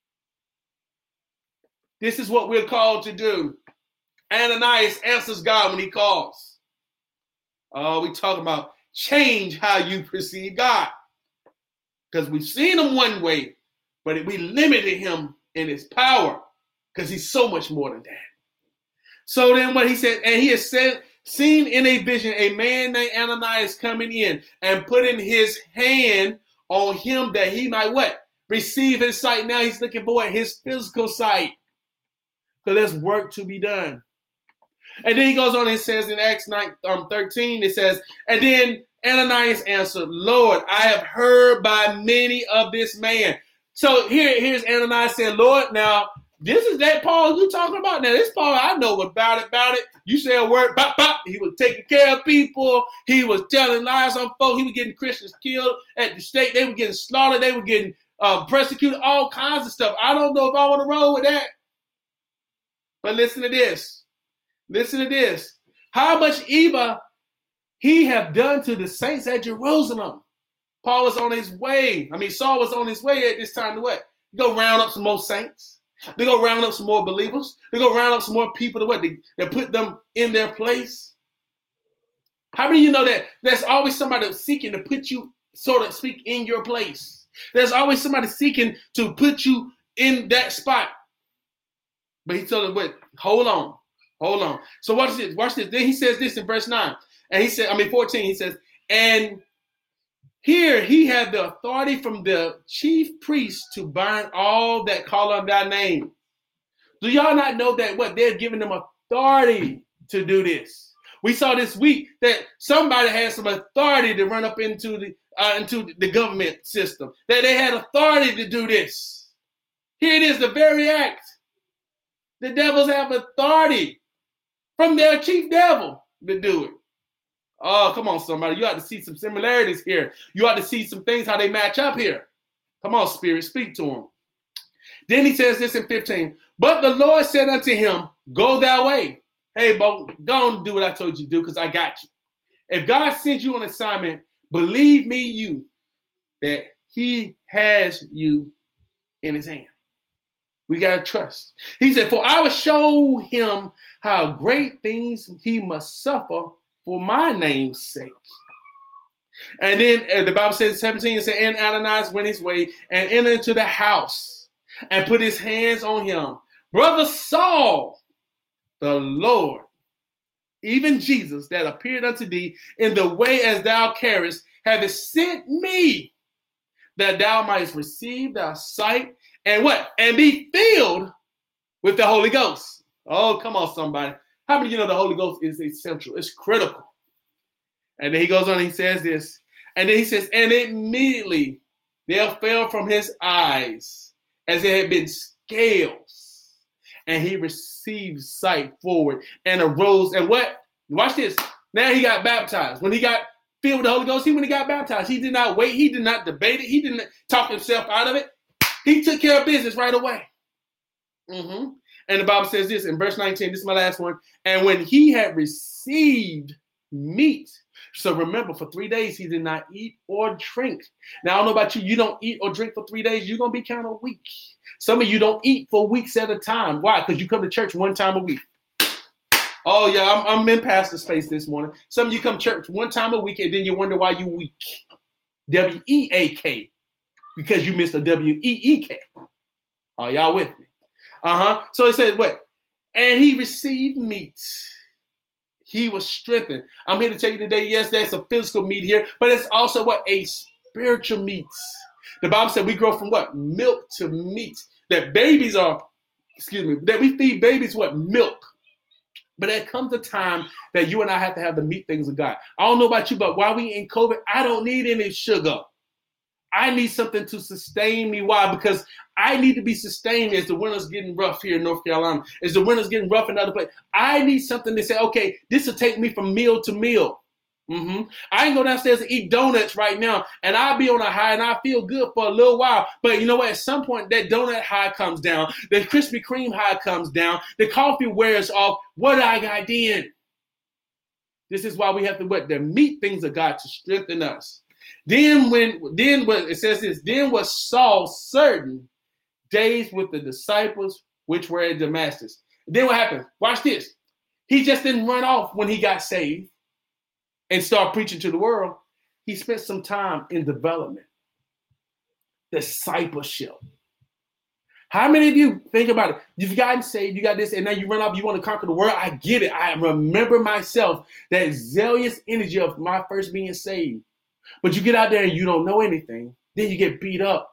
This is what we're called to do. Ananias answers God when he calls. We talk about change how you perceive God. Because we've seen him one way, but we limited him in his power because he's so much more than that. So then what he said, and he has seen in a vision a man named Ananias coming in and putting his hand on him that he might what? Receive his sight. Now he's looking for what? His physical sight. So there's work to be done. And then he goes on and says in Acts 13, it says, and then Ananias answered, Lord, I have heard by many of this man. So here's Ananias saying, Lord, now, this is that Paul you talking about. Now, this Paul, I know about it. You say a word, bop, bop. He was taking care of people. He was telling lies on folks. He was getting Christians killed at the stake. They were getting slaughtered. They were getting persecuted, all kinds of stuff. I don't know if I want to roll with that. But listen to this. Listen to this. How much evil he have done to the saints at Jerusalem. Saul was on his way at this time to what? You go round up some more saints. They go round up some more believers. They go round up some more people that put them in their place. How many of you know that there's always somebody seeking to put you, so to speak, in your place? There's always somebody seeking to put you in that spot. But he told him, wait, hold on. So watch this. Then he says this in verse 9. And 14, he says, and here he had the authority from the chief priest to bind all that call on thy name. Do y'all not know that they're giving them authority to do this? We saw this week that somebody had some authority to run up into the government system. That they had authority to do this. Here it is, the very act. The devils have authority from their chief devil to do it. Oh, come on, somebody. You ought to see some similarities here. You ought to see some things, how they match up here. Come on, Spirit, speak to him. Then he says this in 15. But the Lord said unto him, go thy way. Hey, Bo, go and do what I told you to do because I got you. If God sends you on assignment, believe me, that he has you in his hand. We got to trust. He said, for I will show him how great things he must suffer for my name's sake. And then the Bible says 17, it said, and Ananias went his way and entered into the house and put his hands on him. Brother Saul, the Lord, even Jesus that appeared unto thee in the way as thou carest, hath sent me that thou mightest receive thy sight and what? And be filled with the Holy Ghost. Oh, come on, somebody. How many of you know the Holy Ghost is essential? It's critical. And then he goes on and he says this. And then he says, and immediately there fell from his eyes as it had been scales. And he received sight forward and arose. And what? Watch this. Now he got baptized. When he got filled with the Holy Ghost, when he got baptized, he did not wait. He did not debate it. He didn't talk himself out of it. He took care of business right away. And the Bible says this in verse 19. This is my last one. And when he had received meat. So remember, for 3 days, he did not eat or drink. Now, I don't know about you. You don't eat or drink for 3 days, you're going to be kind of weak. Some of you don't eat for weeks at a time. Why? Because you come to church one time a week. Oh, yeah, I'm in pastor space this morning. Some of you come to church one time a week, and then you wonder why you're weak. W-E-A-K. Because you missed a W-E-E-K. Are y'all with me? So it says what? And he received meat. He was strengthened. I'm here to tell you today, yes, there's a physical meat here, but it's also what? A spiritual meat. The Bible said we grow from what? Milk to meat. That babies are, that we feed babies what? Milk. But there comes a time that you and I have to have the meat things of God. I don't know about you, but while we in COVID, I don't need any sugar. I need something to sustain me. Why? Because I need to be sustained as the winter's getting rough here in North Carolina, as the winter's getting rough in other places. I need something to say, okay, this will take me from meal to meal. I can go downstairs and eat donuts right now, and I'll be on a high, and I feel good for a little while. But you know what? At some point, that donut high comes down. The Krispy Kreme high comes down. The coffee wears off. What I got then? This is why we have to what? The meat things of God to strengthen us. Then it says this, then was Saul certain days with the disciples which were at Damascus. Then what happened? Watch this. He just didn't run off when he got saved and start preaching to the world. He spent some time in development, discipleship. How many of you think about it? You've gotten saved, you got this, and now you run off, you want to conquer the world. I get it. I remember myself, that zealous energy of my first being saved. But you get out there and you don't know anything. Then you get beat up.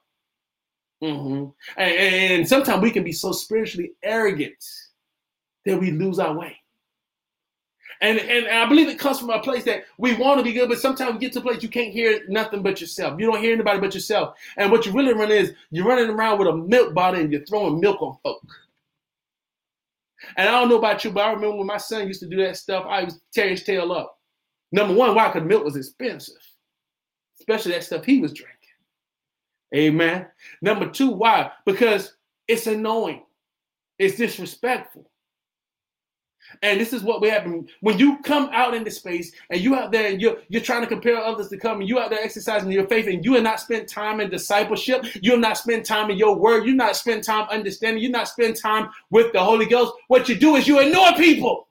And sometimes we can be so spiritually arrogant that we lose our way. And I believe it comes from a place that we want to be good, but sometimes we get to a place you can't hear nothing but yourself. You don't hear anybody but yourself. And what you really run is you're running around with a milk bottle and you're throwing milk on folk. And I don't know about you, but I remember when my son used to do that stuff, I used to tear his tail up. Number one, why? Because milk was expensive. Especially that stuff he was drinking. Amen. Number two, why? Because it's annoying. It's disrespectful. And this is what we happen when you come out into space and you out there and you're trying to compare others to come and you out there exercising your faith and you have not spent time in discipleship. You have not spent time in your word. You not spend time understanding. You not spend time with the Holy Ghost. What you do is you ignore people.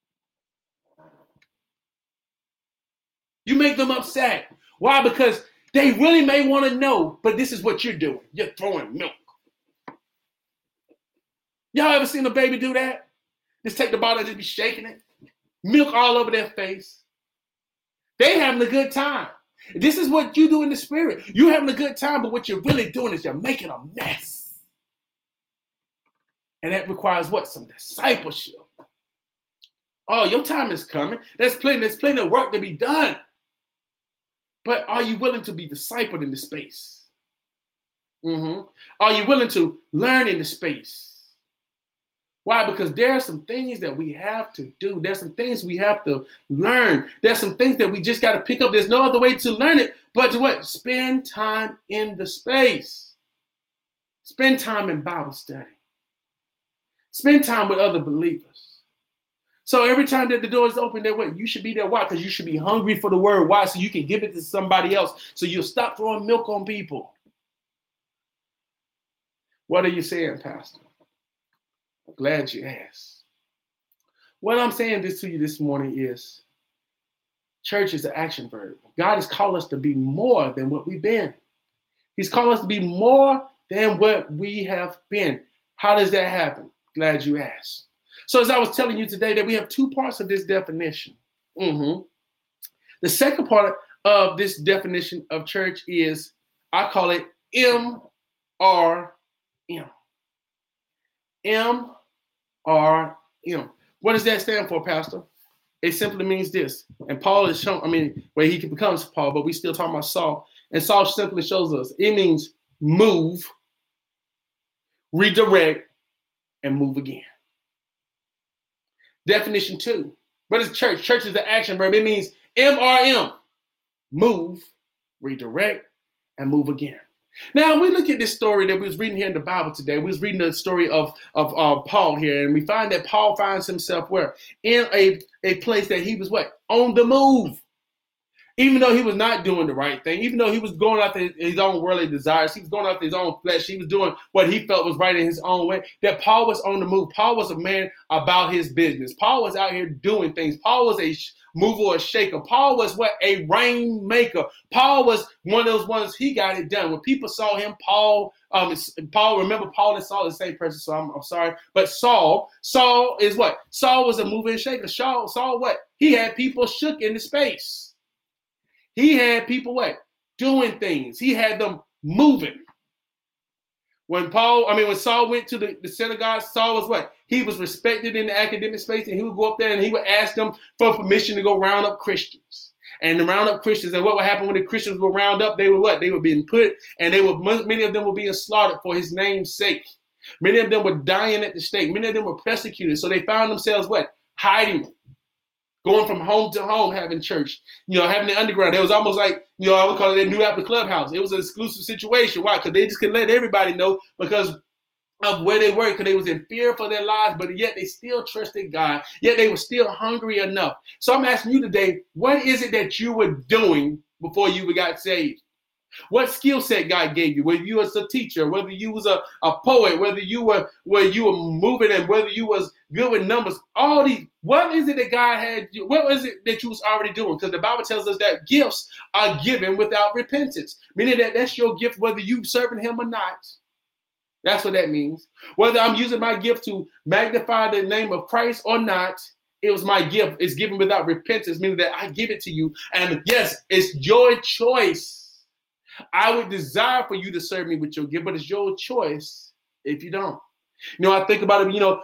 You make them upset. Why? Because they really may want to know, but this is what you're doing. You're throwing milk. Y'all ever seen a baby do that? Just take the bottle and just be shaking it. Milk all over their face. They having a good time. This is what you do in the spirit. You having a good time, but what you're really doing is you're making a mess. And that requires what? Some discipleship. Oh, your time is coming. There's plenty of work to be done. But are you willing to be discipled in the space? Are you willing to learn in the space? Why? Because there are some things that we have to do. There's some things we have to learn. There's some things that we just got to pick up. There's no other way to learn it but to what? Spend time in the space. Spend time in Bible study. Spend time with other believers. So every time that the door is open, you should be there. Why? Because you should be hungry for the word. Why? So you can give it to somebody else. So you'll stop throwing milk on people. What are you saying, Pastor? I'm glad you asked. What I'm saying to you this morning is church is an action verb. God has called us to be more than what we've been. He's called us to be more than what we have been. How does that happen? Glad you asked. So as I was telling you today that we have two parts of this definition. The second part of this definition of church is, I call it MRM. MRM. What does that stand for, Pastor? It simply means this. And Paul is shown, where he becomes Paul, but we still talking about Saul. And Saul simply shows us. It means move, redirect, and move again. Definition 2. What is church? Church is the action verb. It means MRM. Move, redirect, and move again. Now, we look at this story that we was reading here in the Bible today. We was reading the story of Paul here, and we find that Paul finds himself where? In a place that he was what? On the move. Even though he was not doing the right thing, even though he was going after his own worldly desires, he was going after his own flesh, he was doing what he felt was right in his own way, that Paul was on the move. Paul was a man about his business. Paul was out here doing things. Paul was a mover or shaker. Paul was what? A rain maker. Paul was one of those ones, he got it done. When people saw him, remember Paul and Saul is the same person, so I'm sorry. But Saul is what? Saul was a mover and shaker. Saul what? He had people shook into space. He had people what? Doing things. He had them moving. When Saul went to the synagogue, Saul was what? He was respected in the academic space, and he would go up there and he would ask them for permission to go round up Christians. And to round up Christians, and what would happen when the Christians were round up? They were what? They were being put, and many of them were being slaughtered for his name's sake. Many of them were dying at the stake. Many of them were persecuted. So they found themselves what? Hiding. Going from home to home, having church, having the underground. It was almost like, I would call it a New Apple Clubhouse. It was an exclusive situation. Why? Because they just couldn't let everybody know because of where they were, because they was in fear for their lives, but yet they still trusted God. Yet they were still hungry enough. So I'm asking you today, what is it that you were doing before you got saved? What skill set God gave you? Whether you was a teacher, whether you was a poet, whether you were moving, and whether you was good with numbers, all these. What is it that God had? What is it that you was already doing? Because the Bible tells us that gifts are given without repentance, meaning that that's your gift, whether you serving Him or not. That's what that means. Whether I'm using my gift to magnify the name of Christ or not, it was my gift. It's given without repentance, meaning that I give it to you, and yes, it's your choice. I would desire for you to serve me with your gift, but it's your choice if you don't. I think about it,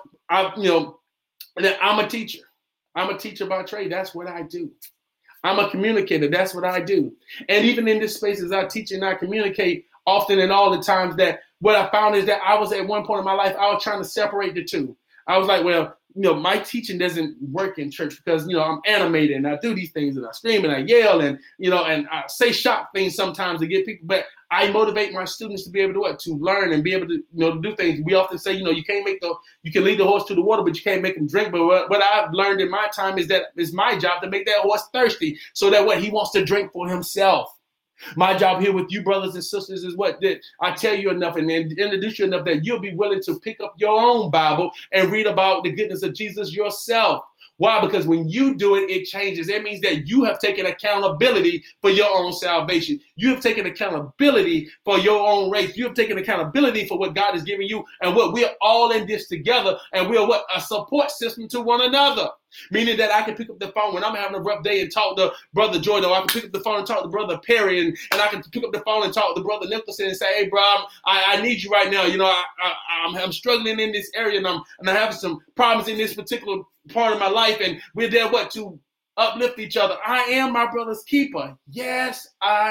I'm a teacher. I'm a teacher by trade. That's what I do. I'm a communicator. That's what I do. And even in this space, as I teach and I communicate often and all the times, that what I found is that I was at one point in my life, I was trying to separate the two. I was like, well, my teaching doesn't work in church because, I'm animated and I do these things and I scream and I yell and, and I say shock things sometimes to get people, but I motivate my students to be able to to learn and be able to, to do things. We often say, you can lead the horse to the water, but you can't make him drink. But what I've learned in my time is that it's my job to make that horse thirsty so that he wants to drink for himself. My job here with you, brothers and sisters, is that I tell you enough and introduce you enough that you'll be willing to pick up your own Bible and read about the goodness of Jesus yourself. Why? Because when you do it, it changes. It means that you have taken accountability for your own salvation. You have taken accountability for your own race. You have taken accountability for what God has given you and what we're all in this together. And we're a support system to one another. Meaning that I can pick up the phone when I'm having a rough day and talk to Brother Jordan, or I can pick up the phone and talk to Brother Perry, and I can pick up the phone and talk to Brother Nicholson and say, hey, bro, I need you right now. I'm struggling in this area and I have some problems in this particular part of my life, and we're there to uplift each other. I am my brother's keeper. Yes, I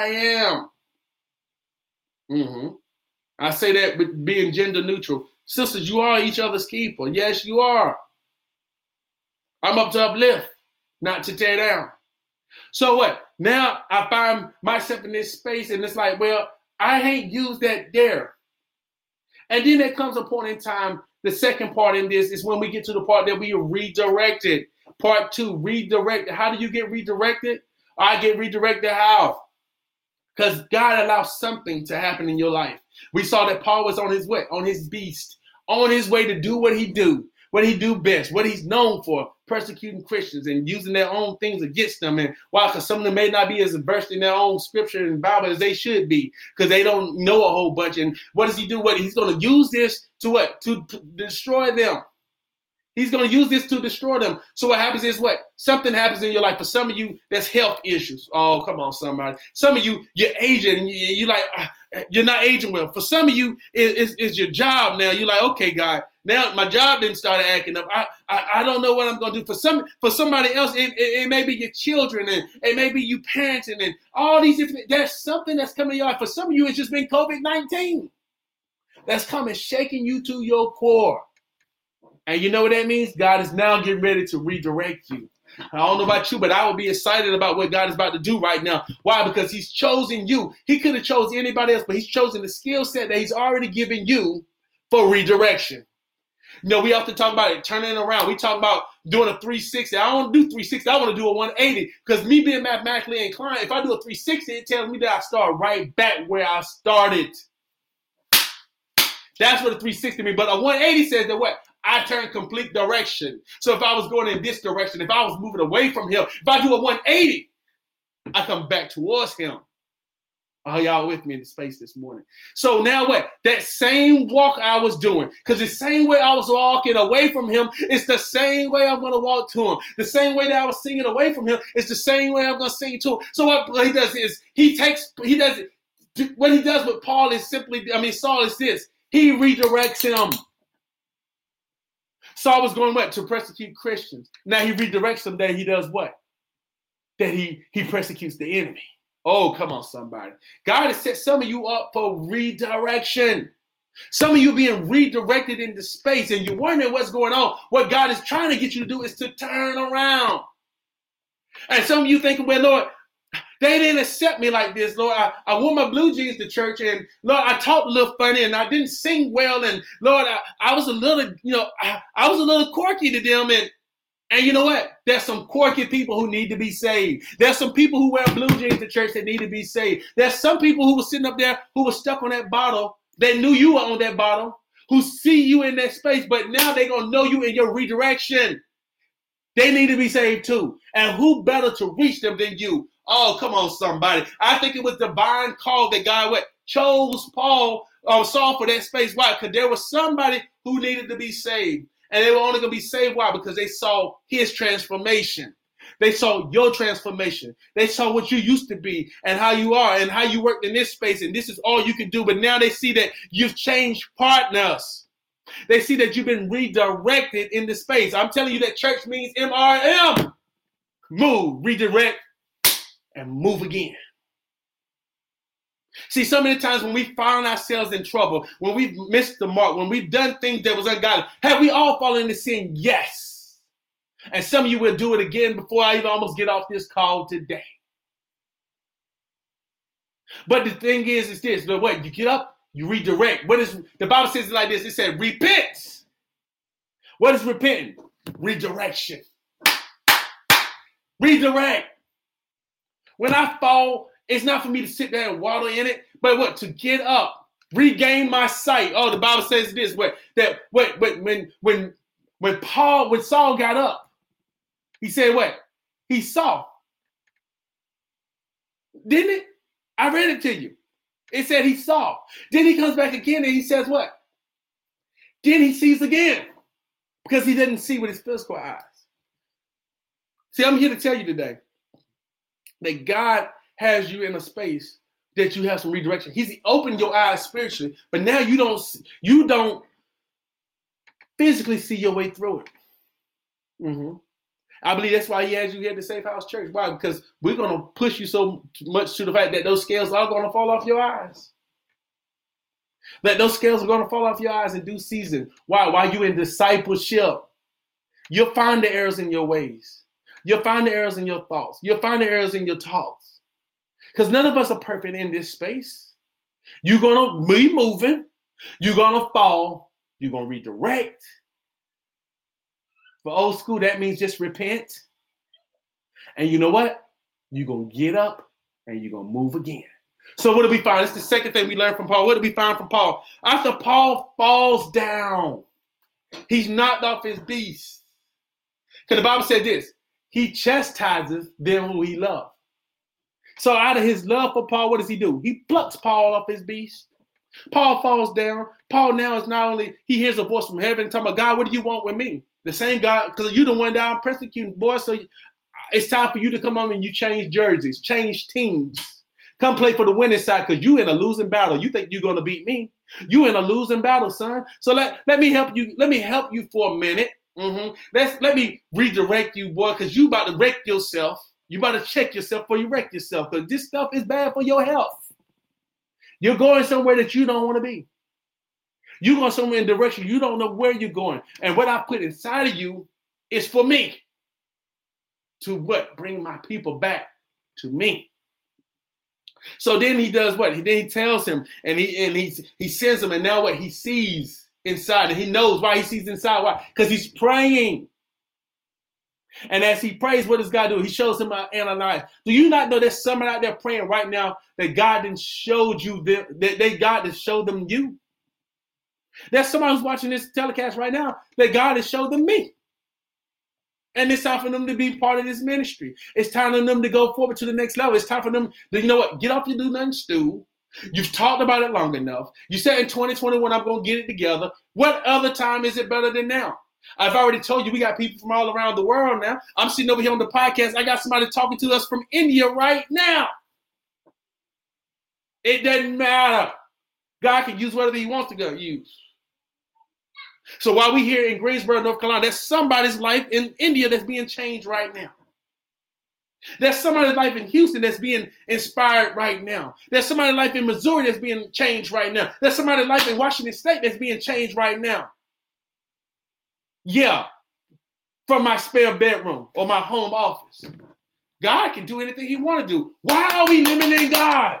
am. I say that with being gender neutral. Sisters, you are each other's keeper. Yes, you are. I'm up to uplift, not to tear down. So what? Now I find myself in this space and it's like, well, I ain't used that there. And then there comes a point in time, the second part in this is when we get to the part that we are redirected. Part 2, redirected. How do you get redirected? I get redirected how? Because God allows something to happen in your life. We saw that Paul was on his way, on his beast, on his way to do what he do best, what he's known for, persecuting Christians and using their own things against them. And why? Because some of them may not be as versed in their own scripture and Bible as they should be, because they don't know a whole bunch. And what does he do? He's going to use this to destroy them. He's going to use this to destroy them. So what happens is something happens in your life. For some of you, that's health issues. Oh, come on, somebody. Some of you, you're aging. You're like, you're not aging well. For some of you, it's your job now. You're like, okay, God, now my job didn't start acting up. I don't know what I'm going to do. For somebody else, it may be your children, and it may be you parenting, and all these different. There's something that's coming in your life. For some of you, it's just been COVID-19 that's coming, shaking you to your core. And you know what that means? God is now getting ready to redirect you. I don't know about you, but I would be excited about what God is about to do right now. Why? Because he's chosen you. He could have chosen anybody else, but he's chosen the skill set that he's already given you for redirection. We often talk about it, turning it around. We talk about doing a 360. I don't want to do 360. I want to do a 180 because me being mathematically inclined, if I do a 360, it tells me that I start right back where I started. That's what a 360 means. But a 180 says that I turn complete direction. So if I was going in this direction, if I was moving away from him, if I do a 180, I come back towards him. Are y'all with me in the space this morning? So now that same walk I was doing, because the same way I was walking away from him, it's the same way I'm going to walk to him. The same way that I was singing away from him, it's the same way I'm going to sing to him. So what he does is what he does with Paul is Saul is this. He redirects him. Saul was going to persecute Christians. Now he redirects them that he does what? That he persecutes the enemy. Oh, come on, somebody. God has set some of you up for redirection. Some of you being redirected into space and you're wondering what's going on. What God is trying to get you to do is to turn around. And some of you thinking, well, Lord, they didn't accept me like this, Lord. I wore my blue jeans to church, and Lord, I talked a little funny, and I didn't sing well, and Lord, I was a little, I was a little quirky to them, and you know what? There's some quirky people who need to be saved. There's some people who wear blue jeans to church that need to be saved. There's some people who were sitting up there who were stuck on that bottle. They knew you were on that bottle, who see you in that space, but now they're going to know you in your redirection. They need to be saved too. And who better to reach them than you? Oh, come on, somebody. I think it was divine call that God chose Saul for that space. Why? Because there was somebody who needed to be saved. And they were only going to be saved. Why? Because they saw his transformation. They saw your transformation. They saw what you used to be and how you are and how you worked in this space. And this is all you can do. But now they see that you've changed partners. They see that you've been redirected in the space. I'm telling you that church means MRM. Move, redirect, and move again. See, so many times when we found ourselves in trouble, when we've missed the mark, when we've done things that was ungodly, have we all fallen into sin? Yes. And some of you will do it again before I even almost get off this call today. But the thing is this, what? You get up, you redirect. What is, the Bible says it like this, it said, repent. What is repenting? Redirection. Redirect. When I fall, it's not for me to sit there and waddle in it, but what? To get up, regain my sight. Oh, the Bible says this, when Saul got up, he said what? He saw. Didn't it? I read it to you. It said he saw. Then he comes back again and he says what? Then he sees again because he didn't see with his physical eyes. See, I'm here to tell you today that God has you in a space that you have some redirection. He's opened your eyes spiritually, but now you don't physically see your way through it. Mm-hmm. I believe that's why he has you here at the Safe House Church. Why? Because we're going to push you so much to the fact that those scales are going to fall off your eyes. That those scales are going to fall off your eyes in due season. Why? While you're in discipleship, you'll find the errors in your ways. You'll find the errors in your thoughts. You'll find the errors in your talks. Because none of us are perfect in this space. You're going to be moving. You're going to fall. You're going to redirect. For old school, that means just repent. And you know what? You're going to get up and you're going to move again. So what do we find? It's the second thing we learned from Paul. What do we find from Paul? After Paul falls down, he's knocked off his beast. Because the Bible said this, he chastises them who he loves. So out of his love for Paul, what does he do? He plucks Paul off his beast. Paul falls down. Paul now is not only, he hears a voice from heaven talking about, God, what do you want with me? The same God, because you're the one that I'm persecuting, boy. So it's time for you to come on and you change jerseys, change teams. Come play for the winning side because you in a losing battle. You think you're going to beat me. You in a losing battle, son. So let me help you. Let me help you for a minute. Mm-hmm. Let me redirect you, boy, because you about to wreck yourself. You about to check yourself before you wreck yourself because this stuff is bad for your health. You're going somewhere that you don't want to be. You're going somewhere in a direction you don't know where you're going. And what I put inside of you is for me. To what? Bring my people back to me. So then he does what? Then he tells him and he sends him, and now what? He sees inside, and he knows why he sees inside. Why? Because he's praying. And as he prays, what does God do? He shows him Ananias. Do you not know there's someone out there praying right now that God didn't show you them, that God has showed them you? There's someone who's watching this telecast right now that God has showed them me. And it's time for them to be part of this ministry. It's time for them to go forward to the next level. It's time for them to, you know what, get off your do nothing stew. You've talked about it long enough. You said in 2021, I'm going to get it together. What other time is it better than now? I've already told you we got people from all around the world now. I'm sitting over here on the podcast. I got somebody talking to us from India right now. It doesn't matter. God can use whatever he wants to go use. So while we here in Greensboro, North Carolina, there's somebody's life in India that's being changed right now. There's somebody's life in Houston that's being inspired right now. There's somebody's life in Missouri that's being changed right now. There's somebody's life in Washington State that's being changed right now. Yeah, from my spare bedroom or my home office. God can do anything he want to do. Why are we limiting God?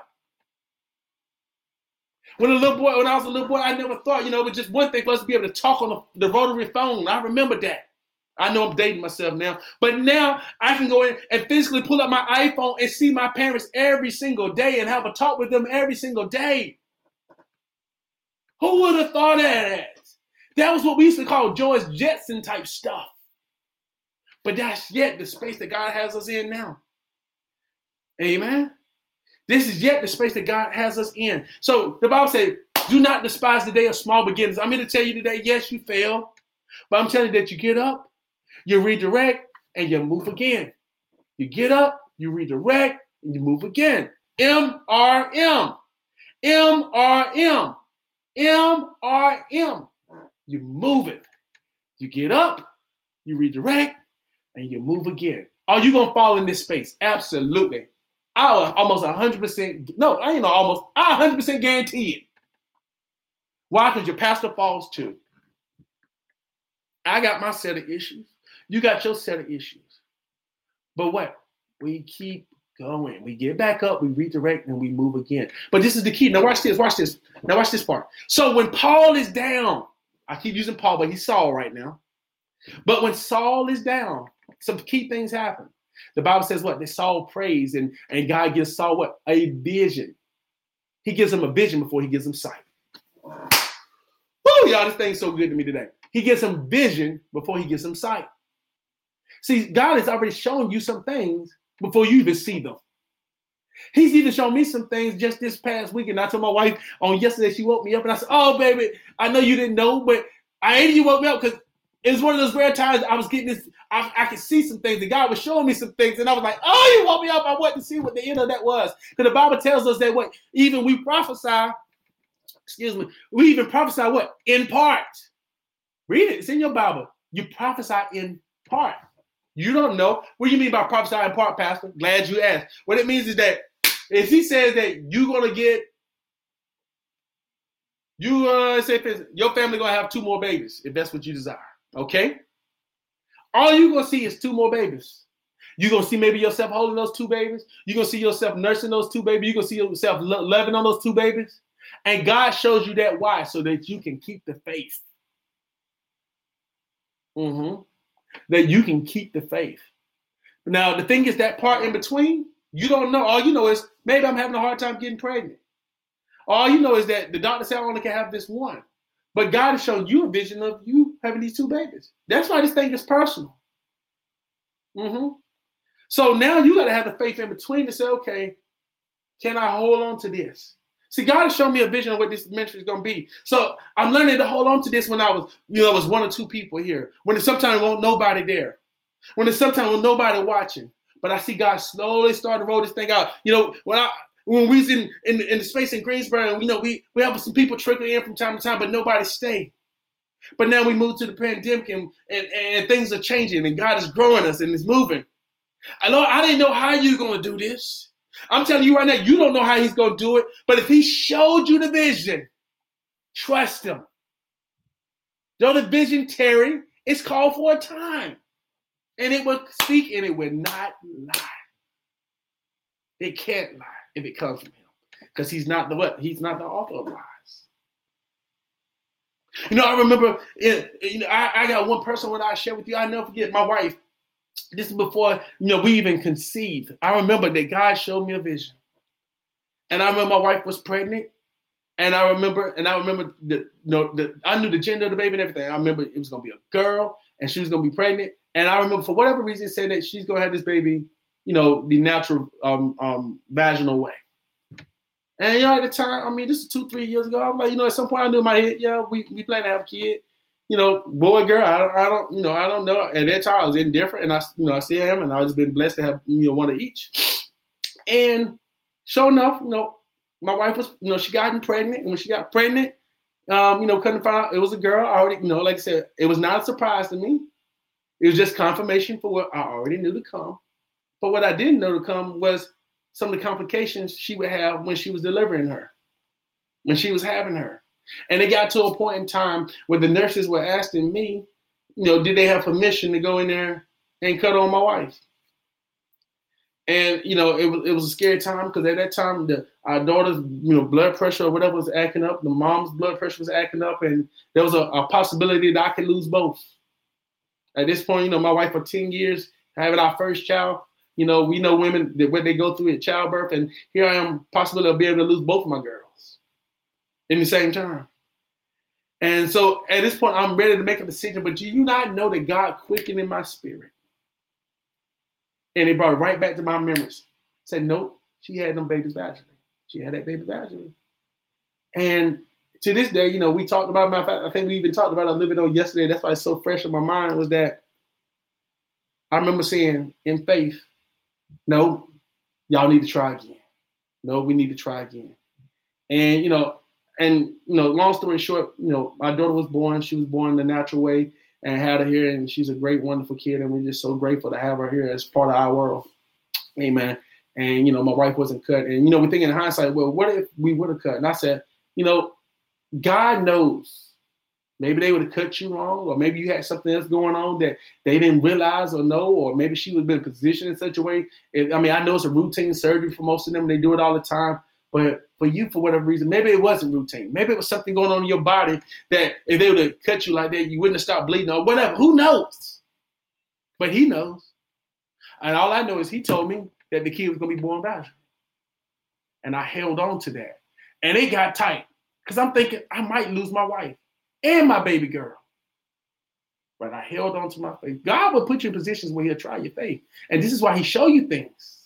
When I was a little boy, I never thought, it was just one thing for us to be able to talk on the rotary phone. I remember that. I know I'm dating myself now. But now I can go in and physically pull up my iPhone and see my parents every single day and have a talk with them every single day. Who would have thought of that? That was what we used to call George Jetson type stuff. But that's yet the space that God has us in now. Amen. This is yet the space that God has us in. So the Bible says, do not despise the day of small beginnings. I'm here to tell you today, yes, you fail. But I'm telling you that you get up, you redirect, and you move again. You get up, you redirect, and you move again. MRM. MRM. MRM. You move it. You get up, you redirect, and you move again. Are you going to fall in this space? Absolutely. I almost 100%, no, I ain't know almost, I 100% guarantee it. Why? Because your pastor falls too. I got my set of issues. You got your set of issues. But what? We keep going. We get back up, we redirect, and we move again. But this is the key. Now watch this. Now watch this part. So when Paul is down, I keep using Paul, but he's Saul right now. But when Saul is down, some key things happen. The Bible says what? That Saul prays, and God gives Saul what? A vision. He gives him a vision before he gives him sight. Woo, y'all, this thing's so good to me today. He gives him vision before he gives him sight. See, God has already shown you some things before you even see them. He's even shown me some things just this past week. And I told my wife on yesterday, she woke me up and I said, oh, baby, I know you didn't know, but I ain't you woke me up because it was one of those rare times I was getting this. I could see some things. And God was showing me some things. And I was like, oh, you woke me up. I wanted to see what the end of that was. Because the Bible tells us that what even we prophesy, we even prophesy what? In part. Read it. It's in your Bible. You prophesy in part. You don't know. What do you mean by prophesy in part, Pastor? Glad you asked. What it means is that if he says that you're going to get, say your family going to have 2 more babies, if that's what you desire. Okay? All you're going to see is 2 more babies. You're going to see maybe yourself holding those 2 babies. You're going to see yourself nursing those 2 babies. You're going to see yourself loving on those 2 babies. And God shows you that why? So that you can keep the faith. That you can keep the faith. Now, the thing is that part in between, you don't know. All you know is maybe I'm having a hard time getting pregnant. All you know is that the doctor said I only can have this one. But God has shown you a vision of you having these 2 babies. That's why this thing is personal. So now you got to have the faith in between to say, okay, can I hold on to this? See, God has shown me a vision of what this ministry is going to be. So I'm learning to hold on to this when I was, it was 1 or 2 people here. When there's sometimes nobody there. When there's sometimes nobody watching. But I see God slowly start to roll this thing out. When we was in the space in Greensboro, we have some people trickling in from time to time, but nobody stayed. But now we moved to the pandemic and things are changing and God is growing us and it's moving. Lord, I didn't know how you're going to do this. I'm telling you right now, you don't know how he's going to do it. But if he showed you the vision, trust him. Though the vision tarry, it's called for a time. And it will speak and it will not lie. It can't lie if it comes from him. Because he's not the what? He's not the author of lies. I remember, I got one person when I share with you, I never forget my wife. This is before, we even conceived. I remember that God showed me a vision. And I remember my wife was pregnant. And I remember I knew the gender of the baby and everything. I remember it was going to be a girl and she was going to be pregnant. And I remember for whatever reason, it said that she's going to have this baby, the natural vaginal way. And, at the time, this is 2-3 years ago. I was like, at some point I knew in my head, we plan to have a kid. Boy, girl, I don't know. At that time, I was indifferent, and I still am, and I've just been blessed to have, one of each. And sure enough, my wife was, she got pregnant, and when she got pregnant, couldn't find out it was a girl. I already, like I said, it was not a surprise to me. It was just confirmation for what I already knew to come. But what I didn't know to come was some of the complications she would have when she was delivering her, when she was having her. And it got to a point in time where the nurses were asking me, did they have permission to go in there and cut on my wife? And, it was a scary time because at that time, our daughter's, blood pressure or whatever was acting up. The mom's blood pressure was acting up. And there was a possibility that I could lose both. At this point, my wife for 10 years, having our first child, we know women, what they go through at childbirth. And here I am, possibility of being able to lose both of my girls in the same time. And so at this point, I'm ready to make a decision. But do you not know that God quickened in my spirit? And it brought it right back to my memories. Said, nope, she had them babies vaginally. She had that baby vaginally. And to this day, we talked about, matter of fact, I think we even talked about it a little bit on yesterday. That's why it's so fresh in my mind was that I remember saying in faith, no, y'all need to try again. No, we need to try again. And, long story short, my daughter was born. She was born the natural way and had her here. And she's a great, wonderful kid. And we're just so grateful to have her here as part of our world. Amen. And, my wife wasn't cut. And, we're thinking in hindsight, well, what if we would have cut? And I said, God knows. Maybe they would have cut you wrong, or maybe you had something else going on that they didn't realize or know, or maybe she would have been positioned in such a way. I know it's a routine surgery for most of them. They do it all the time. But for you, for whatever reason, maybe it wasn't routine. Maybe it was something going on in your body that if they would have cut you like that, you wouldn't have stopped bleeding or whatever. Who knows? But he knows. And all I know is he told me that the kid was going to be born vaginal. And I held on to that. And it got tight because I'm thinking I might lose my wife and my baby girl. But I held on to my faith. God will put you in positions where he'll try your faith. And this is why he show you things.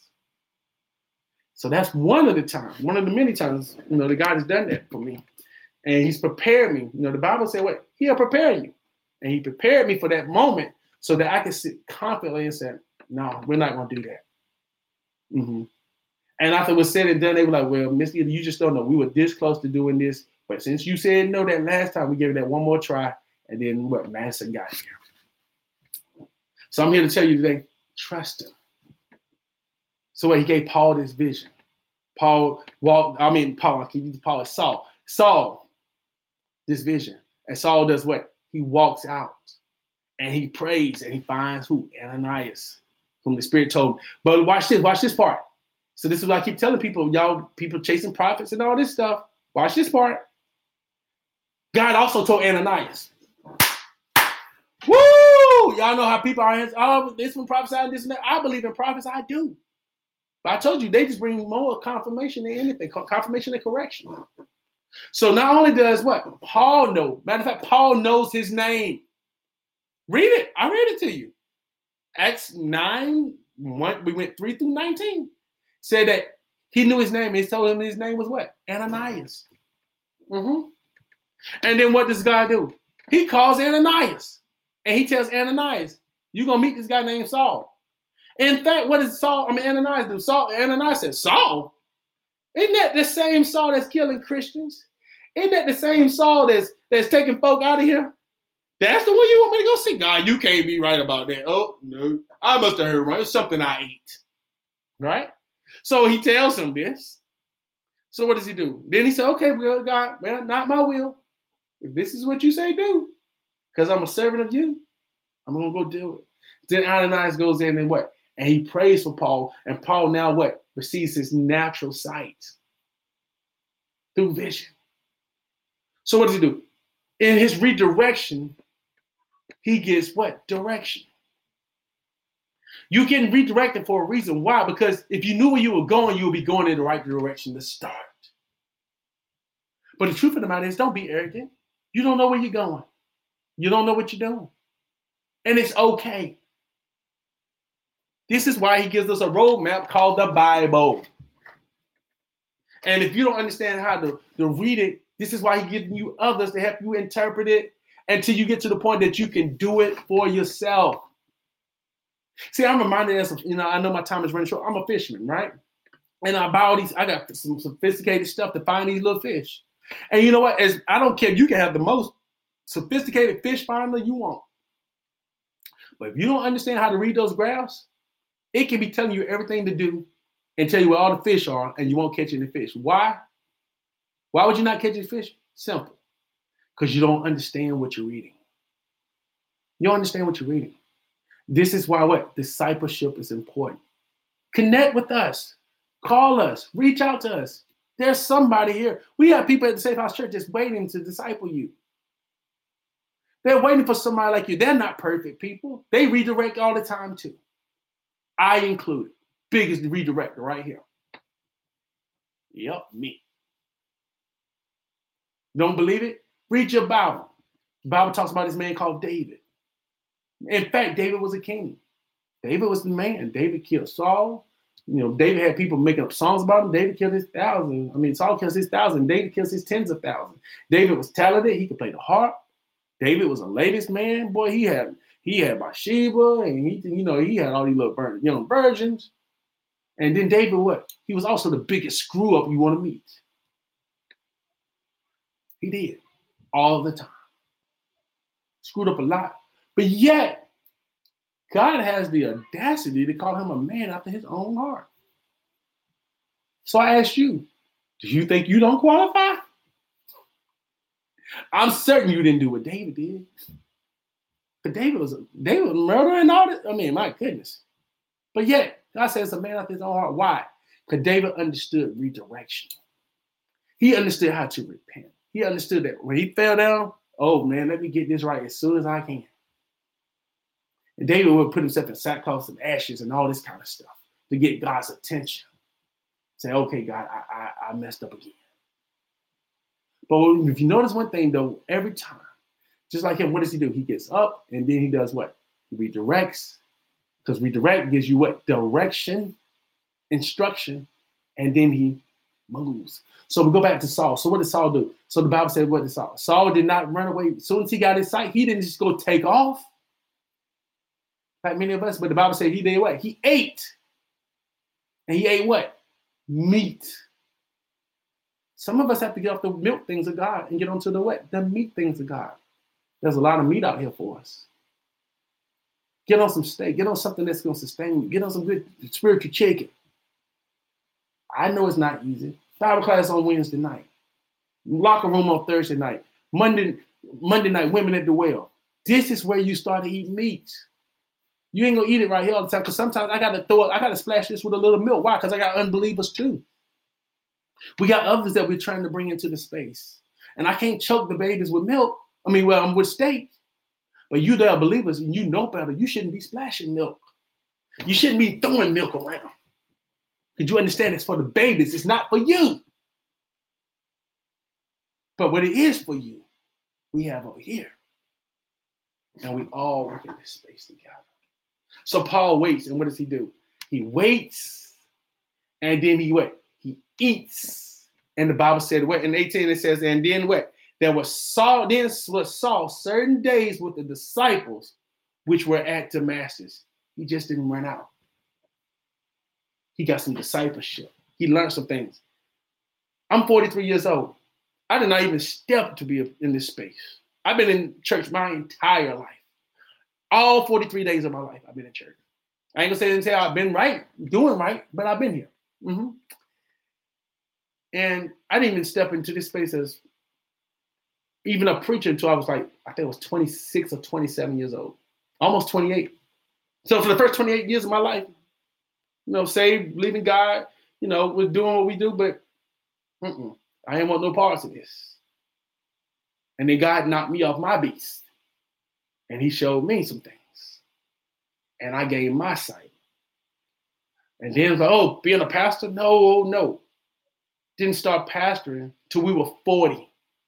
So that's one of the many times, that God has done that for me. And he's prepared me. The Bible said, what? He'll prepare you. And he prepared me for that moment so that I could sit confidently and say, no, we're not going to do that. Mm-hmm. And after it was said and done, they were like, well, Miss Eva, you just don't know. We were this close to doing this. But since you said no that last time, we gave it that one more try. And then Madison got here. So I'm here to tell you today, trust him. So he gave Paul this vision. Paul is Saul. Saul, this vision. And Saul does what? He walks out and he prays and he finds who? Ananias, whom the Spirit told him. But watch this part. So this is what I keep telling people, people chasing prophets and all this stuff. Watch this part. God also told Ananias. Woo! Y'all know how people are. This one prophesied, this and that. I believe in prophets. I do. But I told you, they just bring more confirmation than anything. Confirmation and correction. So not only does what? Paul know. Matter of fact, Paul knows his name. Read it. I read it to you. Acts 9, we went 3 through 19. Said that he knew his name. He told him his name was what? Ananias. Mm-hmm. And then what does God do? He calls Ananias. And he tells Ananias, you're going to meet this guy named Saul. In fact, what does Ananias do? Ananias said, Saul? Isn't that the same Saul that's killing Christians? Isn't that the same Saul that's taking folk out of here? That's the one you want me to go see? God, you can't be right about that. Oh, no. I must have heard wrong. It's something I ate. Right? So he tells him this. So what does he do? Then he said, okay, well, God, well, not my will. If this is what you say, do. Because I'm a servant of you. I'm going to go do it. Then Ananias goes in and what? And he prays for Paul. And Paul now what? Receives his natural sight through vision. So what does he do? In his redirection, he gets what? Direction. You're getting redirected for a reason. Why? Because if you knew where you were going, you would be going in the right direction to start. But the truth of the matter is, don't be arrogant. You don't know where you're going. You don't know what you're doing. And it's okay. This is why he gives us a roadmap called the Bible. And if you don't understand how to read it, this is why he's giving you others to help you interpret it until you get to the point that you can do it for yourself. See, I'm reminded of, I know my time is running short. I'm a fisherman, right? And I got some sophisticated stuff to find these little fish. And you know what? I don't care. You can have the most sophisticated fish finder you want. But if you don't understand how to read those graphs, it can be telling you everything to do and tell you where all the fish are, and you won't catch any fish. Why? Why would you not catch any fish? Simple. Because you don't understand what you're reading. You don't understand what you're reading. This is why what? Discipleship is important. Connect with us. Call us. Reach out to us. There's somebody here. We have people at the Safe House Church just waiting to disciple you. They're waiting for somebody like you. They're not perfect people. They redirect all the time too. I included. Biggest redirector right here. Yep, me. Don't believe it? Read your Bible. The Bible talks about this man called David. In fact, David was a king. David was the man. David killed Saul. David had people making up songs about him. David killed his 1,000. Saul kills his 1,000. David kills his tens of thousands. David was talented. He could play the harp. David was a ladies' man. Boy, he had Bathsheba, and he had all these little young virgins. And then David, what? He was also the biggest screw up you want to meet. He did all the time. Screwed up a lot. But yet, God has the audacity to call him a man after his own heart. So I ask you, do you think you don't qualify? I'm certain you didn't do what David did. But David was murdering and all that. I mean, my goodness. But yet, God says a man after his own heart. Why? Because David understood redirection. He understood how to repent. He understood that when he fell down, oh man, let me get this right as soon as I can. And David would put himself in sackcloth and ashes and all this kind of stuff to get God's attention. Say, okay, God, I messed up again. But if you notice one thing though, every time, just like him, what does he do? He gets up and then he does what? He redirects. Because redirect gives you what? Direction, instruction, and then he moves. So we go back to Saul. So what did Saul do? So the Bible said, what did Saul? Saul did not run away. As soon as he got his sight, he didn't just go take off. Like many of us, but the Bible said he did what? He ate. And he ate what? Meat. Some of us have to get off the milk things of God and get onto the what? The meat things of God. There's a lot of meat out here for us. Get on some steak. Get on something that's going to sustain you. Get on some good spiritual chicken. I know it's not easy. Bible class on Wednesday night. Locker room on Thursday night. Monday night, women at the well. This is where you start to eat meat. You ain't going to eat it right here all the time because sometimes I got to splash this with a little milk. Why? Because I got unbelievers too. We got others that we're trying to bring into the space. And I can't choke the babies with milk. I'm with steak. But you that are believers and you know better, you shouldn't be splashing milk. You shouldn't be throwing milk around. Because you understand it's for the babies. It's not for you. But what it is for you, we have over here. And we all work in this space together. So Paul waits, and what does he do? He waits, and then he what? He eats. And the Bible said what? In 18 it says, and then what? There was Saul certain days with the disciples which were at Damascus. He just didn't run out. He got some discipleship. He learned some things. I'm 43 years old. I did not even step to be in this space. I've been in church my entire life. All 43 days of my life, I've been in church. I ain't gonna say I've been right, doing right, but I've been here. Mm-hmm. And I didn't even step into this space as even a preacher until I was I think I was 26 or 27 years old, almost 28. So for the first 28 years of my life, saved, believing God, we're doing what we do, but I ain't want no parts of this. And then God knocked me off my beast. And he showed me some things. And I gained my sight. And then it was like, being a pastor? No. Didn't start pastoring till we were 40.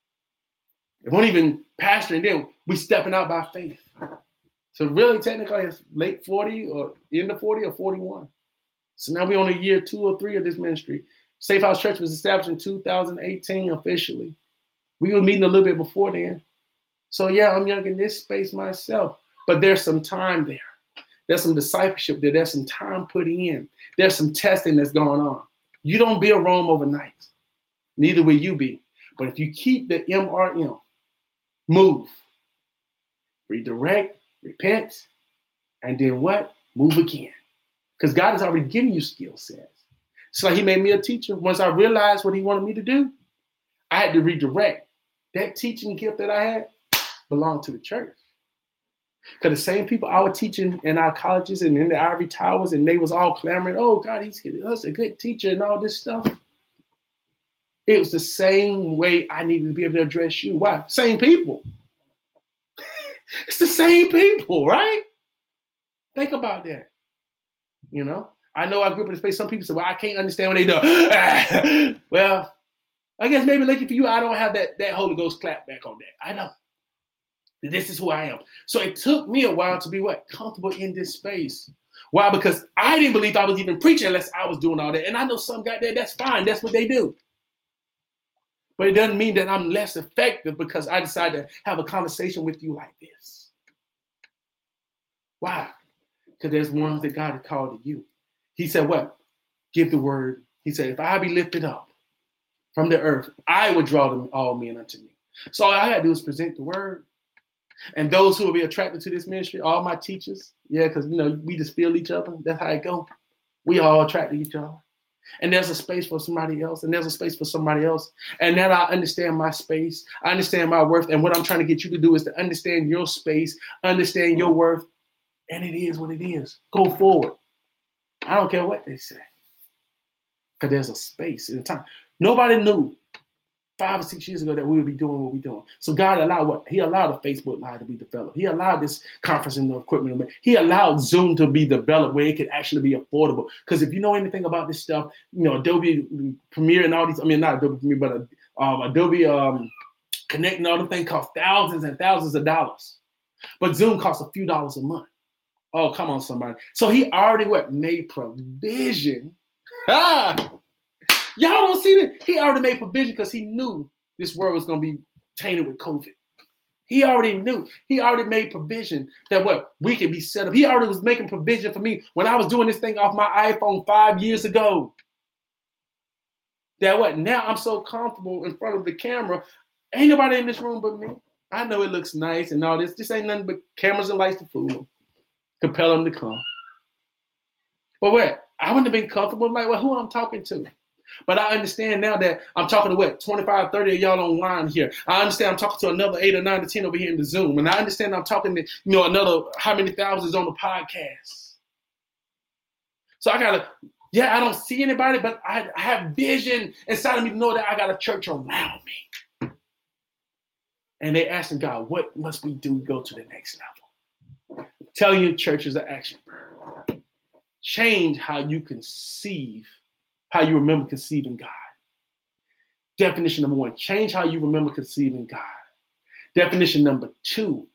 It wasn't even pastoring then. We stepping out by faith. So really, technically, it's late 40 or end of 40 or 41. So now we're on a year 2 or 3 of this ministry. Safe House Church was established in 2018 officially. We were meeting a little bit before then. So yeah, I'm young in this space myself. But there's some time there. There's some discipleship there. There's some time put in. There's some testing that's going on. You don't build Rome overnight. Neither will you be. But if you keep the MRM, move, redirect, repent, and then what? Move again. Because God has already given you skill sets. It's like he made me a teacher. Once I realized what he wanted me to do, I had to redirect. That teaching gift that I had belonged to the church. Because the same people I was teaching in our colleges and in the ivory towers, and they was all clamoring, oh, God, he's a good teacher and all this stuff. It was the same way I needed to be able to address you. Why? Same people. It's the same people, right? Think about that. I know I grew up in the space. Some people say, well, I can't understand what they do. Well, I guess maybe lucky for you, I don't have that Holy Ghost clap back on that. I know. This is who I am. So it took me a while to be comfortable in this space. Why? Because I didn't believe I was even preaching unless I was doing all that. And I know some got that. That's fine. That's what they do. But it doesn't mean that I'm less effective because I decided to have a conversation with you like this. Why? Because there's ones that God has called to you. He said what? Give the word. He said, if I be lifted up from the earth, I would draw them all men unto me. So all I had to do is present the word. And those who will be attracted to this ministry, all my teachers, because we just feel each other. That's how it goes. We all attract to each other. And there's a space for somebody else, and there's a space for somebody else. And now I understand my space. I understand my worth. And what I'm trying to get you to do is to understand your space, understand your worth. And it is what it is. Go forward. I don't care what they say. Because there's a space and time. Nobody knew 5 or 6 years ago that we would be doing what we're doing. So God allowed what? He allowed a Facebook Live to be developed. He allowed this conferencing equipment. He allowed Zoom to be developed where it could actually be affordable. Because if you know anything about this stuff, Adobe Premiere and all these, not Adobe Premiere, but Adobe Connect and all them things cost thousands and thousands of dollars. But Zoom costs a few dollars a month. Oh, come on, somebody. So he already made provision. Y'all don't see that? He already made provision because he knew this world was going to be tainted with COVID. He already knew. He already made provision that we could be set up. He already was making provision for me when I was doing this thing off my iPhone 5 years ago. That now I'm so comfortable in front of the camera. Ain't nobody in this room but me. I know it looks nice and all this. This ain't nothing but cameras and lights to fool them. Compel them to come. But I wouldn't have been comfortable. Like, who I'm talking to? But I understand now that I'm talking to 25, 30 of y'all online here. I understand I'm talking to another 8 or 9 or 10 over here in the Zoom. And I understand I'm talking to, another how many thousands on the podcast. So I don't see anybody, but I have vision inside of me to know that I got a church around me. And they asking God, what must we do to go to the next level? Telling you church is an action verb. Change how you conceive, how you remember conceiving God. Definition number 1, change how you remember conceiving God. Definition number 2,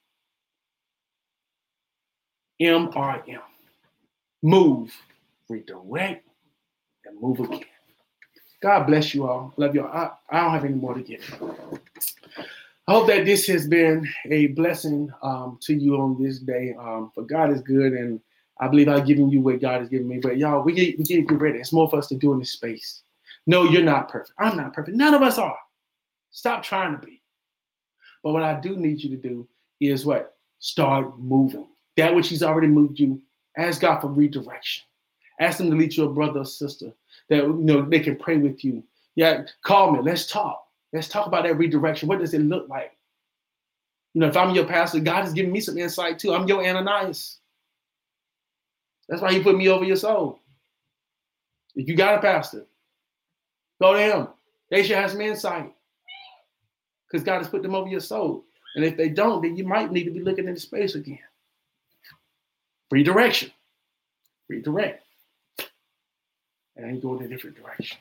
MRM. Move, redirect, and move again. God bless you all. Love you all. I don't have any more to give. I hope that this has been a blessing to you on this day. For God is good, and I believe I've given you what God has given me. But y'all, we get ready. It's more for us to do in this space. No, you're not perfect. I'm not perfect. None of us are. Stop trying to be. But what I do need you to do is start moving. That which he's already moved you, ask God for redirection. Ask him to lead you a brother or sister that they can pray with you. Yeah, call me. Let's talk. Let's talk about that redirection. What does it look like? If I'm your pastor, God has given me some insight too. I'm your Ananias. That's why he put me over your soul. If you got a pastor, go to him. They should have some insight. Because God has put them over your soul. And if they don't, then you might need to be looking into space again. Redirection. Redirect. And go in a different direction.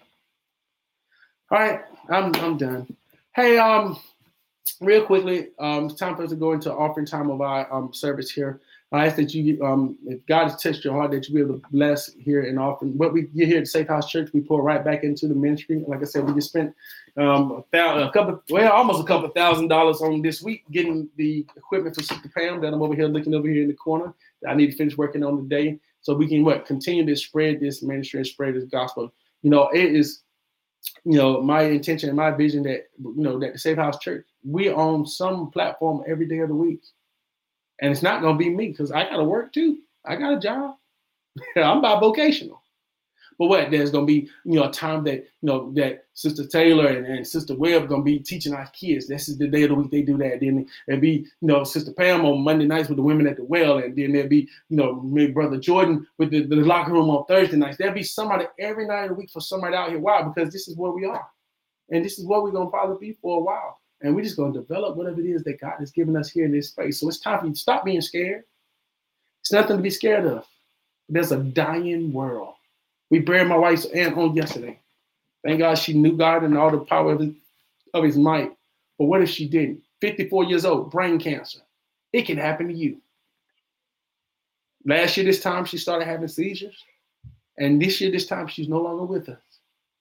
All right, I'm done. Hey, real quickly, it's time for us to go into offering time of our service here. I ask that you, if God has touched your heart, that you be able to bless here and offering. What we get here at Safe House Church, we pour right back into the ministry. Like I said, we just spent almost a couple $1,000 on this week getting the equipment for Sister Pam that I'm looking over here in the corner that I need to finish working on today, so we can continue to spread this ministry and spread this gospel. It is. My intention and my vision that, that the Safe House Church, we on some platform every day of the week. And it's not going to be me because I got to work too. I got a job. I'm bivocational. But there's going to be, a time that, that Sister Taylor and Sister Webb going to be teaching our kids. This is the day of the week they do that. Then there'll be, Sister Pam on Monday nights with the women at the well. And then there'll be, maybe Brother Jordan with the locker room on Thursday nights. There'll be somebody every night of the week for somebody out here. Why? Because this is where we are. And this is what we're going to probably be for a while. And we're just going to develop whatever it is that God has given us here in this space. So it's time for you to stop being scared. It's nothing to be scared of. There's a dying world. We buried my wife's aunt on yesterday. Thank God she knew God and all the power of his might. But what if she didn't? 54 years old, brain cancer. It can happen to you. Last year, this time, she started having seizures. And this year, this time, she's no longer with us.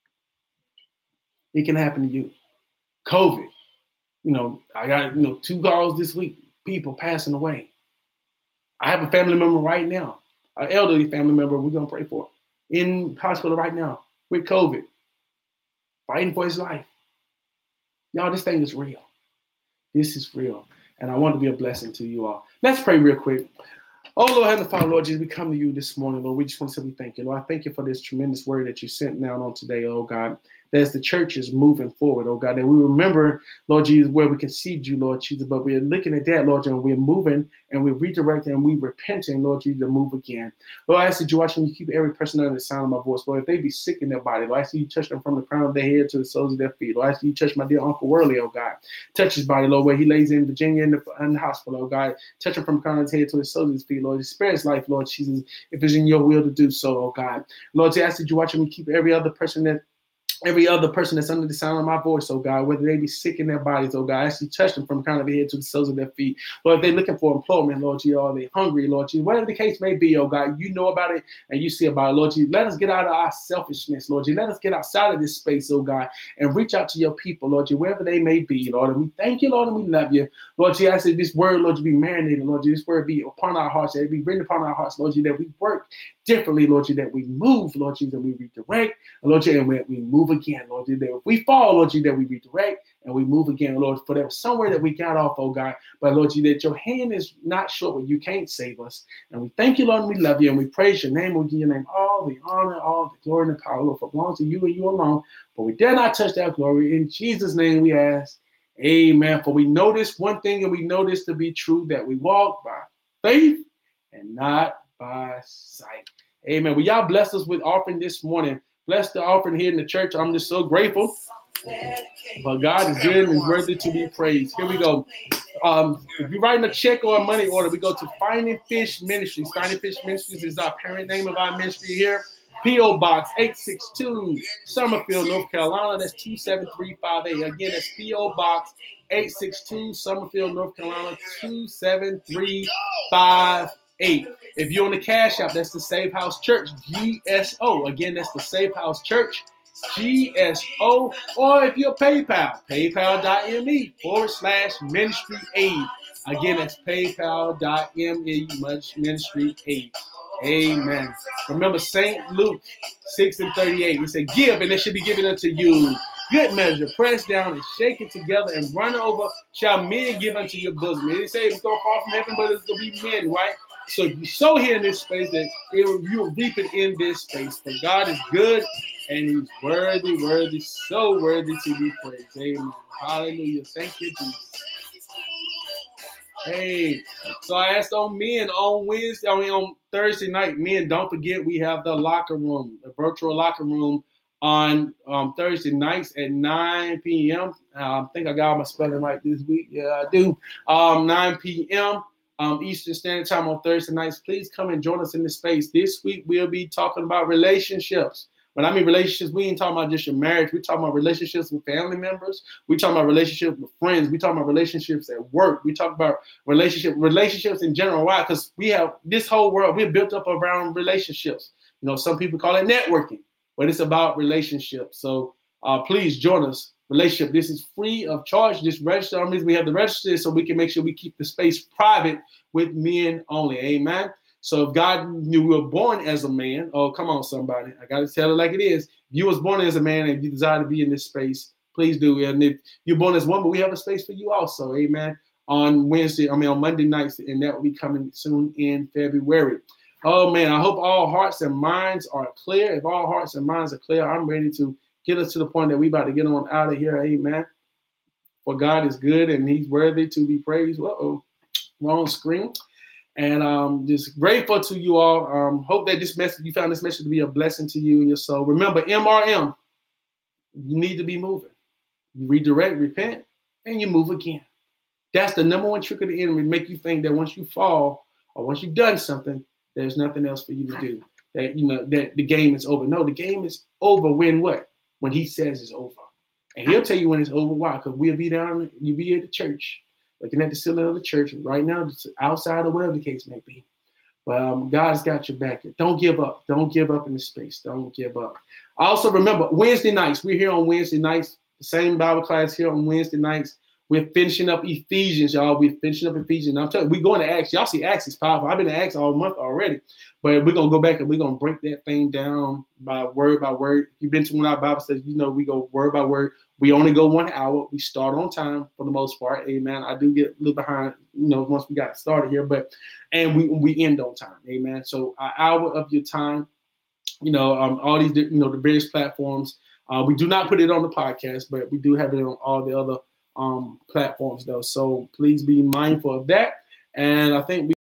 It can happen to you. COVID. I got, 2 calls this week. People passing away. I have a family member right now, an elderly family member we're going to pray for, in hospital right now with COVID, fighting for his life. Y'all, this thing is real. This is real. And I want to be a blessing to you all. Let's pray real quick. Oh, Lord, Heavenly Father, Lord Jesus, we come to you this morning, Lord. We just want to say we thank you, Lord. I thank you for this tremendous word that you sent down on today, oh God. That as the church is moving forward, oh God, that we remember, Lord Jesus, where we conceived you, Lord Jesus, but we're looking at that, Lord, and we're moving and we're redirecting and we're repenting, Lord Jesus, to move again. Lord, I ask that you watch and you keep every person under the sound of my voice, Lord. If they be sick in their body, Lord, I ask that you touch them from the crown of their head to the soles of their feet. Lord, I ask that you touch my dear Uncle Worley, oh God. Touch his body, Lord, where he lays in Virginia in the hospital, oh God. Touch him from the crown of his head to the soles of his feet, Lord. Spare his life, Lord Jesus, if it's in your will to do so, oh God. Lord, I ask that you watch and keep every other person that's under the sound of my voice, oh God, whether they be sick in their bodies, oh God, I ask you touch them from the crown of their head to the soles of their feet. Lord, if they're looking for employment, Lord Jesus, or they're hungry, Lord Jesus, whatever the case may be, oh God, you know about it and you see about it, Lord Jesus. Let us get out of our selfishness, Lord Jesus. Let us get outside of this space, oh God, and reach out to your people, Lord Jesus, wherever they may be, Lord. And we thank you, Lord, and we love you. Lord Jesus, I say this word, Lord, to be marinated, Lord Jesus, this word be upon our hearts, that it be written upon our hearts, Lord Jesus, that we work differently, Lord Jesus, that we move, Lord Jesus, and we redirect, Lord Jesus, and we move again, Lord Jesus, that if we fall, Lord Jesus, that we redirect and we move again, Lord, for there was somewhere that we got off, oh God, but Lord Jesus, that your hand is not short when you can't save us, and we thank you, Lord, and we love you, and we praise your name, we give your name all the honor, all the glory, and the power, Lord, for belongs to you and you alone, but we dare not touch that glory. In Jesus' name we ask, amen. For we know this one thing, and we know this to be true, that we walk by faith and not by sight. Amen. Well, y'all bless us with offering this morning. Bless the offering here in the church. I'm just so grateful. But God is good and is worthy to be praised. Here we go. If you're writing a check or a money order, we go to Finding Fish Ministries. Finding Fish Ministries is our parent name of our ministry here. P.O. Box 862, Summerfield, North Carolina. That's 27358. Again, that's P.O. Box 862, Summerfield, North Carolina, 27358. If you're on the Cash App, that's the Safe House Church, GSO. Again, that's the Safe House Church, GSO. Or if you're PayPal, paypal.me/ministry aid. Again, that's paypal.me/ministry aid. Amen. Remember St. Luke 6:38. He said, give, and it should be given unto you. Good measure, pressed down and shaken together and run over, shall men give unto your bosom. It didn't say it's going to fall from heaven, but it's going to be men, right? So if you sow here in this space, that you'll reap it in this space. For God is good and he's worthy, so worthy to be praised. Amen. Hallelujah. Thank you, Jesus. Hey, so I asked on men on Thursday night, men, don't forget we have the locker room, the virtual locker room on Thursday nights at 9 p.m. I think I got my spelling right this week. Yeah, I do. 9 p.m. Eastern Standard Time on Thursday nights. Please come and join us in this space. This week we'll be talking about relationships. When I mean relationships, we ain't talking about just your marriage. We're talking about relationships with family members. We're talking about relationships with friends. We're talking about relationships at work. We talk about relationships in general. Why? Because we have this whole world, we're built up around relationships. You know, some people call it networking, but it's about relationships. So please join us. Relationship. This is free of charge. Just register. We have to register so we can make sure we keep the space private with men only. Amen. So if God knew we were born as a man, oh, come on, somebody. I got to tell it like it is. If you was born as a man and you desire to be in this space, please do. And if you're born as one, but we have a space for you also. Amen. On Monday nights, and that will be coming soon in February. Oh, man, I hope all hearts and minds are clear. If all hearts and minds are clear, I'm ready to get us to the point that we about to get on out of here. Amen. For God is good and he's worthy to be praised. Uh-oh, wrong screen. And just grateful to you all. Hope that you found this message to be a blessing to you and your soul. Remember, MRM, you need to be moving. You redirect, repent, and you move again. That's the number one trick of the enemy, make you think that once you fall or once you've done something, there's nothing else for you to do. That the game is over. No, the game is over when what? When he says it's over. And he'll tell you when it's over. Why? Because you'll be at the church, looking at the ceiling of the church right now, outside or whatever the case may be. But God's got your back. Don't give up. Don't give up in the space. Don't give up. Also remember, Wednesday nights. We're here on Wednesday nights. The same Bible class here on Wednesday nights. We're finishing up Ephesians, y'all. We're finishing up Ephesians. I'm telling you, we're going to Acts. Y'all see Acts is powerful. I've been to Acts all month already. But we're going to go back and we're going to break that thing down by word by word. If you've been to one of our Bible studies, you know we go word by word. We only go 1 hour. We start on time for the most part. Amen. I do get a little behind, once we got started here. And we end on time. Amen. So an hour of your time, all these, the various platforms. We do not put it on the podcast, but we do have it on all the other platforms, though. So please be mindful of that. And I think